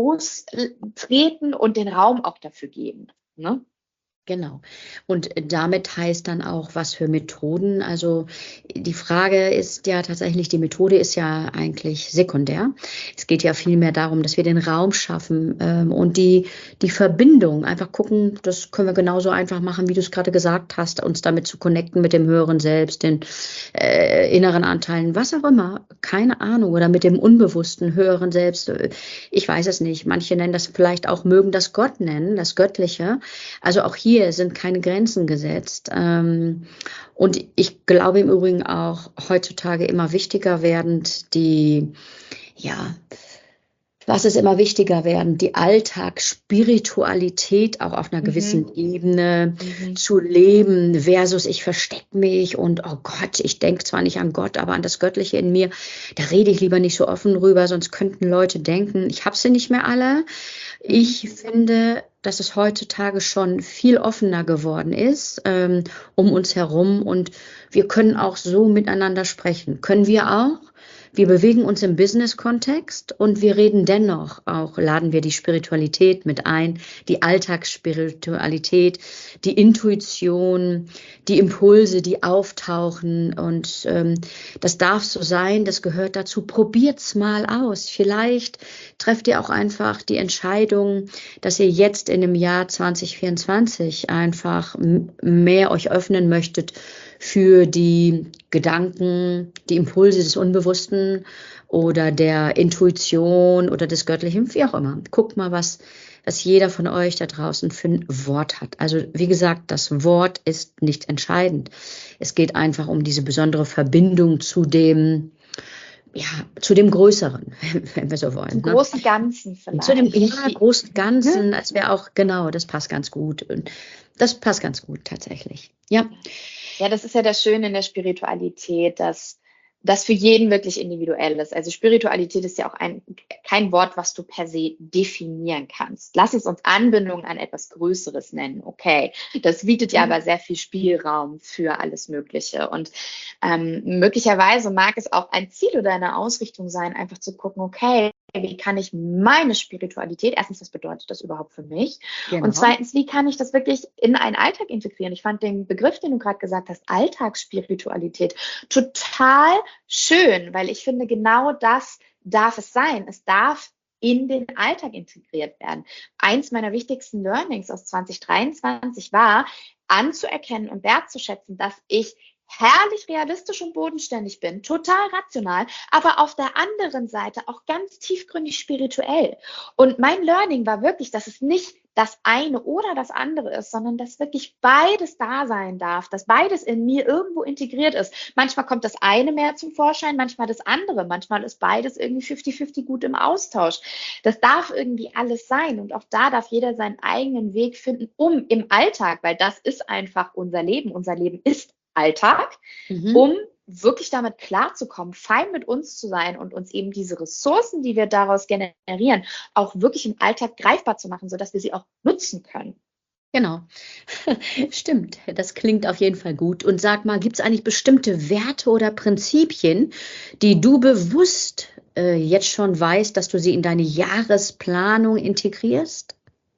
lostreten und den Raum auch dafür geben. Ne? Genau. Und damit heißt dann auch, was für Methoden. Also die Frage ist ja tatsächlich, die Methode ist ja eigentlich sekundär. Es geht ja vielmehr darum, dass wir den Raum schaffen ähm, und die, die Verbindung einfach gucken, das können wir genauso einfach machen, wie du es gerade gesagt hast, uns damit zu connecten mit dem höheren Selbst, den äh, inneren Anteilen, was auch immer, keine Ahnung, oder mit dem unbewussten höheren Selbst. Ich weiß es nicht. Manche nennen das vielleicht auch, mögen das Gott nennen, das Göttliche. Also auch hier sind keine Grenzen gesetzt. Ähm, und ich glaube im Übrigen auch heutzutage immer wichtiger werdend die, ja, was ist immer wichtiger werden, die Alltagsspiritualität auch auf einer gewissen Mhm. Ebene Mhm. zu leben versus ich verstecke mich und oh Gott, ich denke zwar nicht an Gott, aber an das Göttliche in mir, da rede ich lieber nicht so offen drüber, sonst könnten Leute denken, ich habe sie nicht mehr alle. Ich finde, dass es heutzutage schon viel offener geworden ist ähm, um uns herum und wir können auch so miteinander sprechen. Können wir auch? Wir bewegen uns im Business-Kontext und wir reden dennoch auch, laden wir die Spiritualität mit ein, die Alltagsspiritualität, die Intuition, die Impulse, die auftauchen und ähm, das darf so sein, das gehört dazu. Probiert's mal aus. Vielleicht trefft ihr auch einfach die Entscheidung, dass ihr jetzt in dem Jahr zwanzig vierundzwanzig einfach mehr euch öffnen möchtet für die Gedanken, die Impulse des Unbewussten oder der Intuition oder des Göttlichen, wie auch immer. Guckt mal, was, was jeder von euch da draußen für ein Wort hat. Also wie gesagt, das Wort ist nicht entscheidend. Es geht einfach um diese besondere Verbindung zu dem, ja, zu dem Größeren, wenn wir so wollen. Zum Ne? großen Ganzen vielleicht. Zu dem ja, großen Ganzen, Ne? als wäre auch, genau, das passt ganz gut. Und das passt ganz gut tatsächlich. Ja. Ja, das ist ja das Schöne in der Spiritualität, dass das für jeden wirklich individuell ist. Also Spiritualität ist ja auch ein, kein Wort, was du per se definieren kannst. Lass es uns Anbindung an etwas Größeres nennen. Okay, das bietet ja aber sehr viel Spielraum für alles Mögliche. Und ähm, möglicherweise mag es auch ein Ziel oder eine Ausrichtung sein, einfach zu gucken, okay, wie kann ich meine Spiritualität, erstens, was bedeutet das überhaupt für mich? Genau. Und zweitens, wie kann ich das wirklich in einen Alltag integrieren? Ich fand den Begriff, den du gerade gesagt hast, Alltagsspiritualität, total schön, weil ich finde, genau das darf es sein. Es darf in den Alltag integriert werden. Eins meiner wichtigsten Learnings aus zwanzig dreiundzwanzig war, anzuerkennen und wertzuschätzen, dass ich herrlich realistisch und bodenständig bin, total rational, aber auf der anderen Seite auch ganz tiefgründig spirituell. Und mein Learning war wirklich, dass es nicht das eine oder das andere ist, sondern dass wirklich beides da sein darf, dass beides in mir irgendwo integriert ist. Manchmal kommt das eine mehr zum Vorschein, manchmal das andere, manchmal ist beides irgendwie fifty fifty gut im Austausch. Das darf irgendwie alles sein und auch da darf jeder seinen eigenen Weg finden, um im Alltag, weil das ist einfach unser Leben, unser Leben ist Alltag, mhm. um wirklich damit klarzukommen, fein mit uns zu sein und uns eben diese Ressourcen, die wir daraus generieren, auch wirklich im Alltag greifbar zu machen, sodass wir sie auch nutzen können. Genau, stimmt, das klingt auf jeden Fall gut. Und sag mal, gibt es eigentlich bestimmte Werte oder Prinzipien, die du bewusst äh, jetzt schon weißt, dass du sie in deine Jahresplanung integrierst?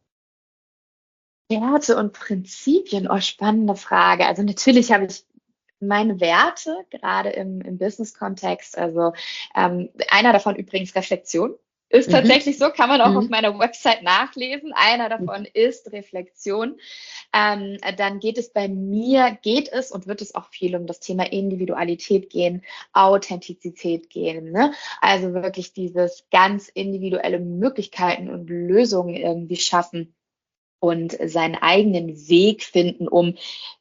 Werte und Prinzipien, oh, spannende Frage. Also natürlich habe ich meine Werte, gerade im, im Business-Kontext, also ähm, einer davon übrigens Reflexion, ist mhm. tatsächlich so, kann man auch mhm. auf meiner Website nachlesen. Einer davon mhm. ist Reflexion. Ähm, dann geht es bei mir, geht es und wird es auch viel um das Thema Individualität gehen, Authentizität gehen. Ne? Also wirklich dieses ganz individuelle Möglichkeiten und Lösungen irgendwie schaffen und seinen eigenen Weg finden, um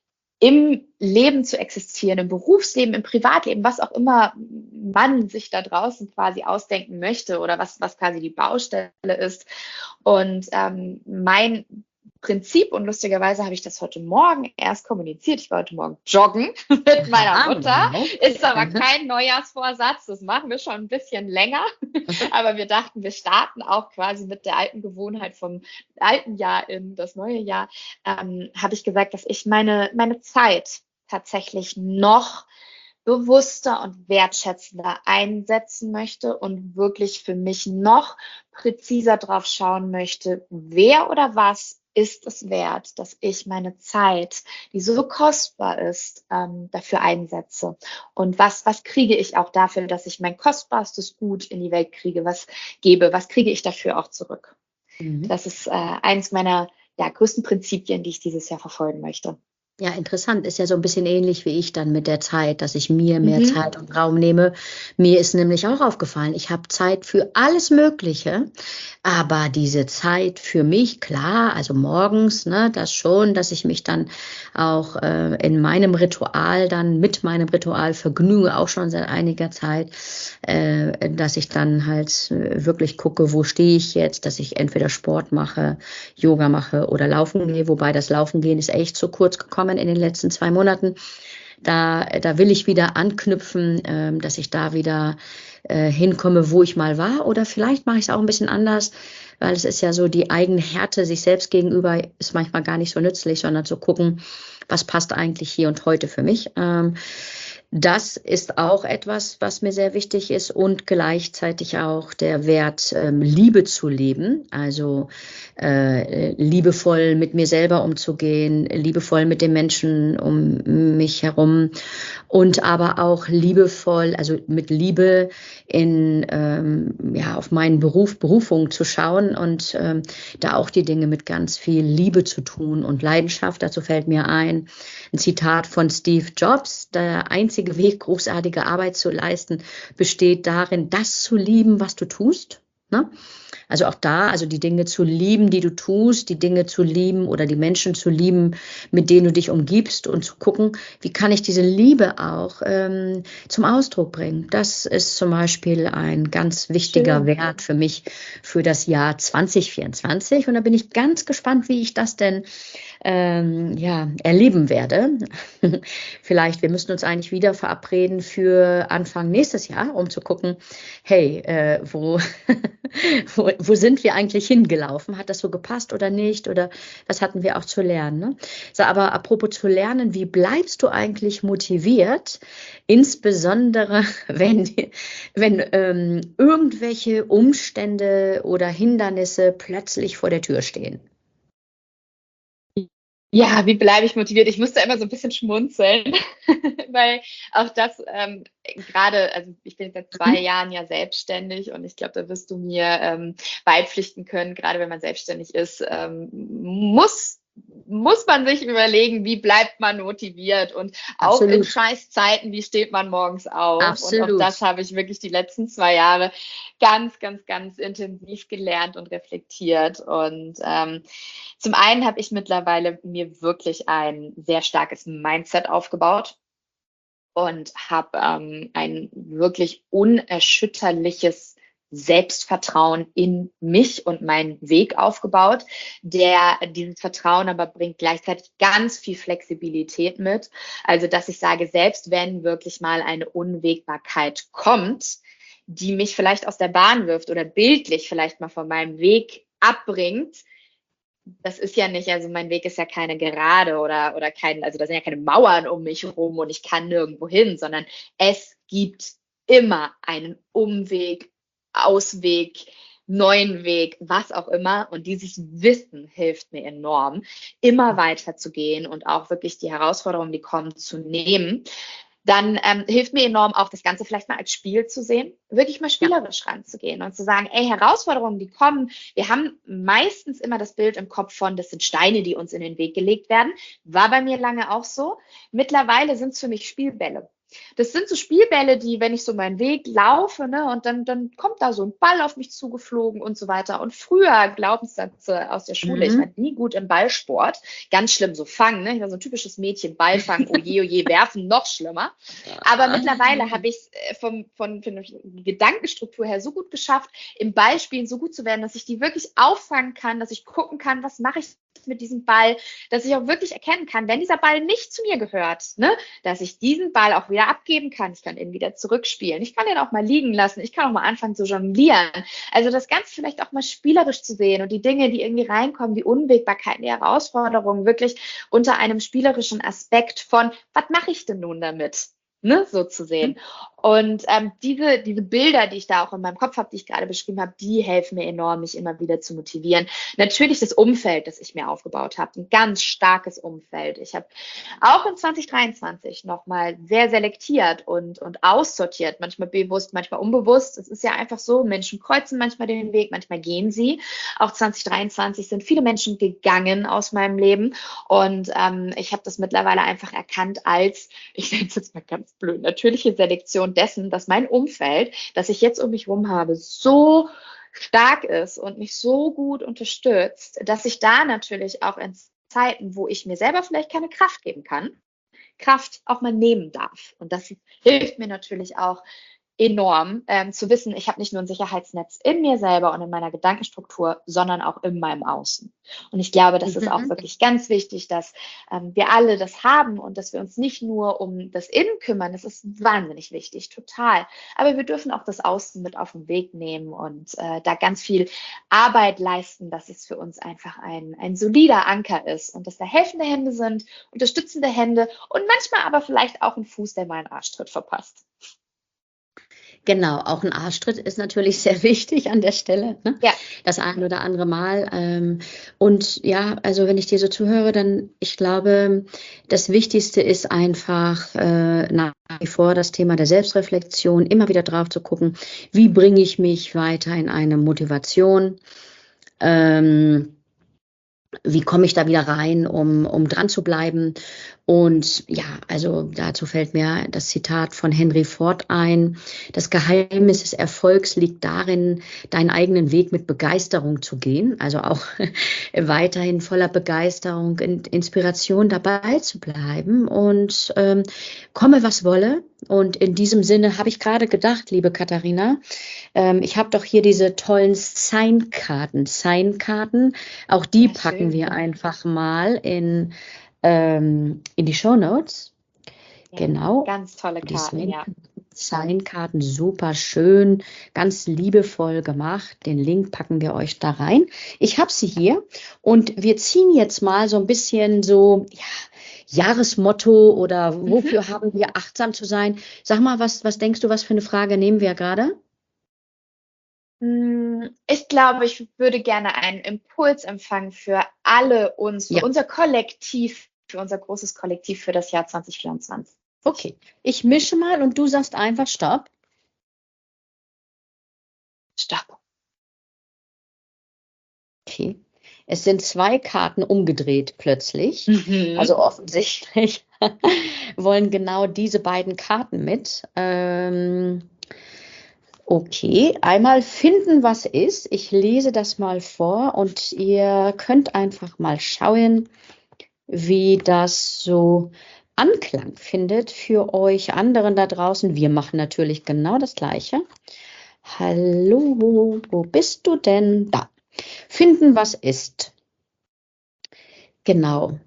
im Leben zu existieren, im Berufsleben, im Privatleben, was auch immer man sich da draußen quasi ausdenken möchte oder was, was quasi die Baustelle ist. Und ähm, mein Prinzip, und lustigerweise habe ich das heute Morgen erst kommuniziert, ich war heute Morgen joggen mit meiner Mutter, ist aber kein Neujahrsvorsatz, das machen wir schon ein bisschen länger, aber wir dachten, wir starten auch quasi mit der alten Gewohnheit vom alten Jahr in das neue Jahr, ähm, habe ich gesagt, dass ich meine, meine Zeit tatsächlich noch bewusster und wertschätzender einsetzen möchte und wirklich für mich noch präziser drauf schauen möchte, wer oder was ist es wert, dass ich meine Zeit, die so kostbar ist, ähm, dafür einsetze? Und was, was kriege ich auch dafür, dass ich mein kostbarstes Gut in die Welt kriege, was gebe, was kriege ich dafür auch zurück? Mhm. Das ist äh, eins meiner ja, größten Prinzipien, die ich dieses Jahr verfolgen möchte. Ja, interessant. Ist ja so ein bisschen ähnlich wie ich dann mit der Zeit, dass ich mir mehr mhm. Zeit und Raum nehme. Mir ist nämlich auch aufgefallen, ich habe Zeit für alles Mögliche, aber diese Zeit für mich, klar, also morgens, ne, das schon, dass ich mich dann auch äh, in meinem Ritual dann mit meinem Ritual vergnüge, auch schon seit einiger Zeit, äh, dass ich dann halt äh, wirklich gucke, wo stehe ich jetzt, dass ich entweder Sport mache, Yoga mache oder laufen gehe, wobei das Laufen gehen ist echt zu kurz gekommen in den letzten zwei Monaten. Da, da will ich wieder anknüpfen, äh, dass ich da wieder äh, hinkomme, wo ich mal war. Oder vielleicht mache ich es auch ein bisschen anders, weil es ist ja so, die eigene Härte sich selbst gegenüber ist manchmal gar nicht so nützlich, sondern zu gucken, was passt eigentlich hier und heute für mich. Ähm, Das ist auch etwas, was mir sehr wichtig ist und gleichzeitig auch der Wert, ähm, Liebe zu leben, also äh, liebevoll mit mir selber umzugehen, liebevoll mit den Menschen um mich herum und aber auch liebevoll, also mit Liebe in ähm, ja auf meinen Beruf, Berufung zu schauen und ähm, da auch die Dinge mit ganz viel Liebe zu tun und Leidenschaft. Dazu fällt mir ein, ein Zitat von Steve Jobs: Der einzige Weg, großartige Arbeit zu leisten, besteht darin, das zu lieben, was du tust. Ne? Also auch da, also die Dinge zu lieben, die du tust, die Dinge zu lieben oder die Menschen zu lieben, mit denen du dich umgibst und zu gucken, wie kann ich diese Liebe auch ähm, zum Ausdruck bringen. Das ist zum Beispiel ein ganz wichtiger Schön. Wert für mich für das Jahr zwanzig vierundzwanzig. Und da bin ich ganz gespannt, wie ich das denn ähm, ja, erleben werde. Vielleicht, wir müssten uns eigentlich wieder verabreden für Anfang nächstes Jahr, um zu gucken, hey, äh, wo, wo, wo sind wir eigentlich hingelaufen? Hat das so gepasst oder nicht? Oder was hatten wir auch zu lernen? Ne? So, aber apropos zu lernen, wie bleibst du eigentlich motiviert? Insbesondere, wenn, die- wenn ähm, irgendwelche Umstände oder Hindernisse plötzlich vor der Tür stehen. Ja, wie bleibe ich motiviert? Ich musste immer so ein bisschen schmunzeln, weil auch das ähm, gerade, also ich bin jetzt seit zwei Mhm. Jahren ja selbstständig und ich glaube, da wirst du mir ähm, beipflichten können, gerade wenn man selbstständig ist, ähm, muss muss man sich überlegen, wie bleibt man motiviert und auch in Absolut, Scheißzeiten, wie steht man morgens auf? Und auch das absolut. habe ich wirklich die letzten zwei Jahre ganz, ganz, ganz intensiv gelernt und reflektiert. Und ähm, zum einen habe ich mittlerweile mir wirklich ein sehr starkes Mindset aufgebaut und habe ähm, ein wirklich unerschütterliches Selbstvertrauen in mich und meinen Weg aufgebaut, der dieses Vertrauen aber bringt gleichzeitig ganz viel Flexibilität mit. Also, dass ich sage, selbst wenn wirklich mal eine Unwägbarkeit kommt, die mich vielleicht aus der Bahn wirft oder bildlich vielleicht mal von meinem Weg abbringt, das ist ja nicht, also mein Weg ist ja keine Gerade oder, oder kein, also da sind ja keine Mauern um mich herum und ich kann nirgendwo hin, sondern es gibt immer einen Umweg, Ausweg, neuen Weg, was auch immer. Und dieses Wissen hilft mir enorm, immer weiter zu gehen und auch wirklich die Herausforderungen, die kommen, zu nehmen. Dann ähm, hilft mir enorm auch, das Ganze vielleicht mal als Spiel zu sehen, wirklich mal Ja. spielerisch ranzugehen und zu sagen, ey, Herausforderungen, die kommen, wir haben meistens immer das Bild im Kopf von, das sind Steine, die uns in den Weg gelegt werden. War bei mir lange auch so. Mittlerweile sind es für mich Spielbälle. Das sind so Spielbälle, die, wenn ich so meinen Weg laufe, ne, und dann, dann kommt da so ein Ball auf mich zugeflogen und so weiter. Und früher, Glaubenssätze aus der Schule, ich war Mhm. nie gut im Ballsport, ganz schlimm, so fangen, ne? Ich war so ein typisches Mädchen, Ball fangen, oje, oje, werfen, noch schlimmer. Aber mittlerweile habe ich es äh, vom, von, von der Gedankenstruktur her so gut geschafft, im Ballspielen so gut zu werden, dass ich die wirklich auffangen kann, dass ich gucken kann, was mache ich mit diesem Ball, dass ich auch wirklich erkennen kann, wenn dieser Ball nicht zu mir gehört, ne, dass ich diesen Ball auch wieder abgeben kann. Ich kann ihn wieder zurückspielen. Ich kann ihn auch mal liegen lassen. Ich kann auch mal anfangen zu jonglieren. Also das Ganze vielleicht auch mal spielerisch zu sehen und die Dinge, die irgendwie reinkommen, die Unwägbarkeiten, die Herausforderungen, wirklich unter einem spielerischen Aspekt von, was mache ich denn nun damit? Ne, so zu sehen. Und ähm, diese, diese Bilder, die ich da auch in meinem Kopf habe, die ich gerade beschrieben habe, die helfen mir enorm, mich immer wieder zu motivieren. Natürlich das Umfeld, das ich mir aufgebaut habe, ein ganz starkes Umfeld. Ich habe auch in zwanzig dreiundzwanzig nochmal sehr selektiert und, und aussortiert, manchmal bewusst, manchmal unbewusst. Es ist ja einfach so, Menschen kreuzen manchmal den Weg, manchmal gehen sie. Auch zwanzig dreiundzwanzig sind viele Menschen gegangen aus meinem Leben und ähm, ich habe das mittlerweile einfach erkannt als, ich nenne es jetzt mal ganz blöd, natürliche Selektion dessen, dass mein Umfeld, das ich jetzt um mich herum habe, so stark ist und mich so gut unterstützt, dass ich da natürlich auch in Zeiten, wo ich mir selber vielleicht keine Kraft geben kann, Kraft auch mal nehmen darf. Und das hilft mir natürlich auch enorm, ähm, zu wissen, ich habe nicht nur ein Sicherheitsnetz in mir selber und in meiner Gedankenstruktur, sondern auch in meinem Außen. Und ich glaube, das ist auch Mhm. wirklich ganz wichtig, dass ähm, wir alle das haben und dass wir uns nicht nur um das Innen kümmern. Das ist wahnsinnig wichtig, total. Aber wir dürfen auch das Außen mit auf den Weg nehmen und äh, da ganz viel Arbeit leisten, dass es für uns einfach ein, ein solider Anker ist und dass da helfende Hände sind, unterstützende Hände und manchmal aber vielleicht auch ein Fuß, der mal einen Arschtritt verpasst. Genau, auch ein Arschtritt ist natürlich sehr wichtig an der Stelle, ne? Ja. Das ein oder andere Mal. Ähm, und ja, also wenn ich dir so zuhöre, dann ich glaube, das Wichtigste ist einfach äh, nach wie vor das Thema der Selbstreflexion, immer wieder drauf zu gucken, wie bringe ich mich weiter in eine Motivation? Ähm, Wie komme ich da wieder rein, um, um dran zu bleiben? Und ja, also dazu fällt mir das Zitat von Henry Ford ein. Das Geheimnis des Erfolgs liegt darin, deinen eigenen Weg mit Begeisterung zu gehen. Also auch weiterhin voller Begeisterung und Inspiration dabei zu bleiben. Und ähm, komme, was wolle, Und in diesem Sinne habe ich gerade gedacht, liebe Katharina, ähm, ich habe doch hier diese tollen Signkarten. Signkarten, auch die Ja, packen schön. wir einfach mal in, ähm, in die Shownotes. Ja, Genau. ganz tolle Die Karten, ja. Signkarten, super schön, ganz liebevoll gemacht. Den Link packen wir euch da rein. Ich habe sie hier und wir ziehen jetzt mal so ein bisschen so, ja, Jahresmotto oder Mhm. wofür haben wir achtsam zu sein? Sag mal, was, was denkst du, was für eine Frage nehmen wir gerade? Hm, ich glaube, ich würde gerne einen Impuls empfangen für alle uns, für Ja, unser Kollektiv, für unser großes Kollektiv für das Jahr zwanzig vierundzwanzig. okay. Ich mische mal und du sagst einfach Stopp. Stopp. Okay. Es sind zwei Karten umgedreht plötzlich. Mhm. Also offensichtlich wollen genau diese beiden Karten mit. Ähm, okay, einmal finden, was ist. Ich lese das mal vor und ihr könnt einfach mal schauen, wie das so Anklang findet für euch anderen da draußen. Wir machen natürlich genau das Gleiche. Hallo, wo bist du denn? Da. Finden, was ist. Genau.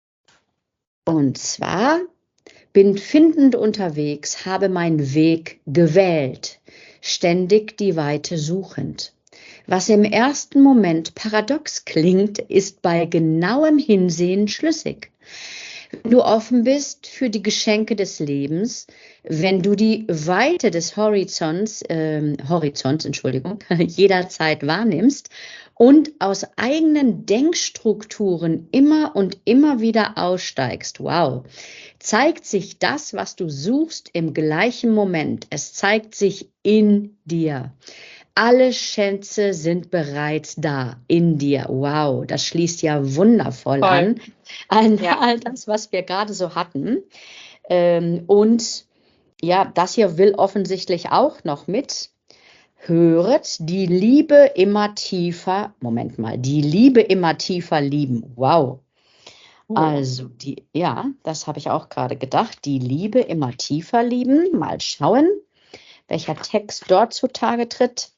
Und zwar bin findend unterwegs, habe meinen Weg gewählt, ständig die Weite suchend. Was im ersten Moment paradox klingt, ist bei genauem Hinsehen schlüssig. Wenn du offen bist für die Geschenke des Lebens, wenn du die Weite des Horizonts, äh, Horizonts, Entschuldigung, jederzeit wahrnimmst und aus eigenen Denkstrukturen immer und immer wieder aussteigst, wow, zeigt sich das, was du suchst, im gleichen Moment. Es zeigt sich in dir. Alle Schätze sind bereits da, in dir. Wow, das schließt ja wundervoll Toll. an, an Ja. all das, was wir gerade so hatten. Ähm, und ja, das hier will offensichtlich auch noch mit. Höret die Liebe immer tiefer, Moment mal, die Liebe immer tiefer lieben. Wow. Oh. Also, die, ja, das habe ich auch gerade gedacht. Die Liebe immer tiefer lieben. Mal schauen, welcher Text dort zutage tritt.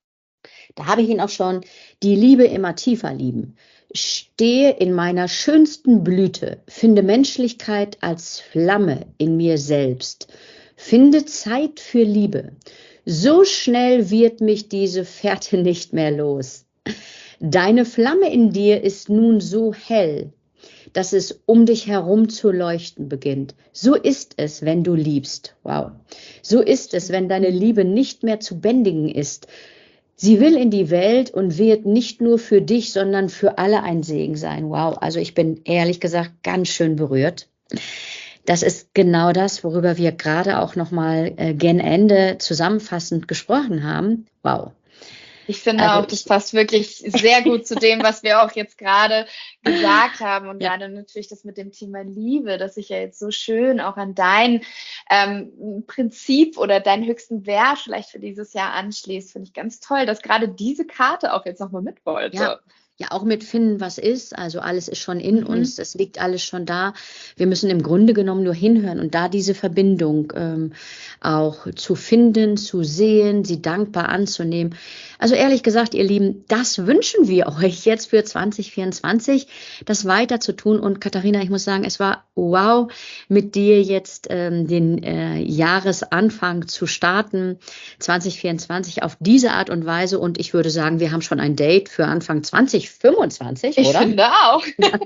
Da habe ich ihn auch schon. Die Liebe immer tiefer lieben. Stehe in meiner schönsten Blüte. Finde Menschlichkeit als Flamme in mir selbst. Finde Zeit für Liebe. So schnell wird mich diese Fährte nicht mehr los. Deine Flamme in dir ist nun so hell, dass es um dich herum zu leuchten beginnt. So ist es, wenn du liebst. Wow. So ist es, wenn deine Liebe nicht mehr zu bändigen ist. Sie will in die Welt und wird nicht nur für dich, sondern für alle ein Segen sein. Wow. Also ich bin ehrlich gesagt ganz schön berührt. Das ist genau das, worüber wir gerade auch nochmal äh, gen Ende zusammenfassend gesprochen haben. Wow. Ich finde Also auch, das passt wirklich sehr gut zu dem, was wir auch jetzt gerade gesagt haben. Und Ja. gerade natürlich das mit dem Thema Liebe, das sich ja jetzt so schön auch an dein ähm, Prinzip oder deinen höchsten Wert vielleicht für dieses Jahr anschließt, finde ich ganz toll, dass gerade diese Karte auch jetzt nochmal mit wollte. Ja. Ja, auch mit finden, was ist. Also alles ist schon in Mhm. uns, es liegt alles schon da. Wir müssen im Grunde genommen nur hinhören und da diese Verbindung ähm, auch zu finden, zu sehen, sie dankbar anzunehmen. Also ehrlich gesagt, ihr Lieben, das wünschen wir euch jetzt für zwanzig vierundzwanzig, das weiter zu tun. Und Katharina, ich muss sagen, es war wow, mit dir jetzt ähm, den äh, Jahresanfang zu starten, zwanzig vierundzwanzig auf diese Art und Weise. Und ich würde sagen, wir haben schon ein Date für Anfang zwanzig fünfundzwanzig, Ich oder? finde auch.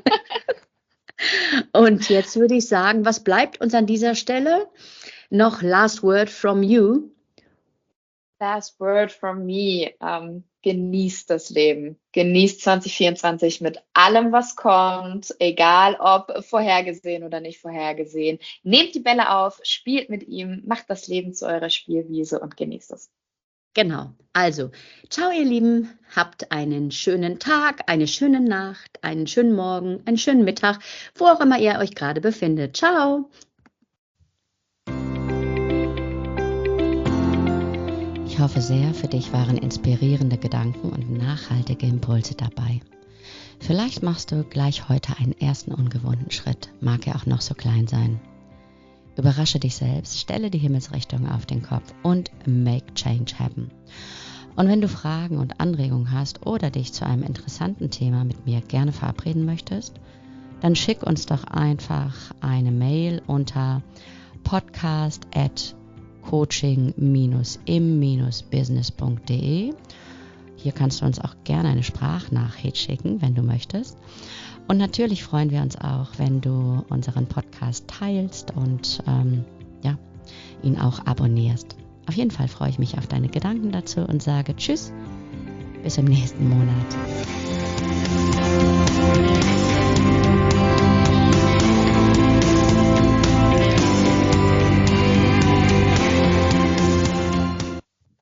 Und jetzt würde ich sagen, was bleibt uns an dieser Stelle? Noch last word from you. Last word from me. Ähm, genießt das Leben. Genießt zwanzig vierundzwanzig mit allem, was kommt, egal ob vorhergesehen oder nicht vorhergesehen. Nehmt die Bälle auf, spielt mit ihm, macht das Leben zu eurer Spielwiese und genießt es. Genau. Also, ciao ihr Lieben, habt einen schönen Tag, eine schöne Nacht, einen schönen Morgen, einen schönen Mittag, wo auch immer ihr euch gerade befindet. Ciao. Ich hoffe sehr, für dich waren inspirierende Gedanken und nachhaltige Impulse dabei. Vielleicht machst du gleich heute einen ersten ungewohnten Schritt, mag er auch noch so klein sein. Überrasche dich selbst, stelle die Himmelsrichtung auf den Kopf und make change happen. Und wenn du Fragen und Anregungen hast oder dich zu einem interessanten Thema mit mir gerne verabreden möchtest, dann schick uns doch einfach eine Mail unter podcast at coaching dash im dash business punkt de. Hier kannst du uns auch gerne eine Sprachnachricht schicken, wenn du möchtest. Und natürlich freuen wir uns auch, wenn du unseren Podcast teilst und ähm, ja, ihn auch abonnierst. Auf jeden Fall freue ich mich auf deine Gedanken dazu und sage Tschüss, bis im nächsten Monat.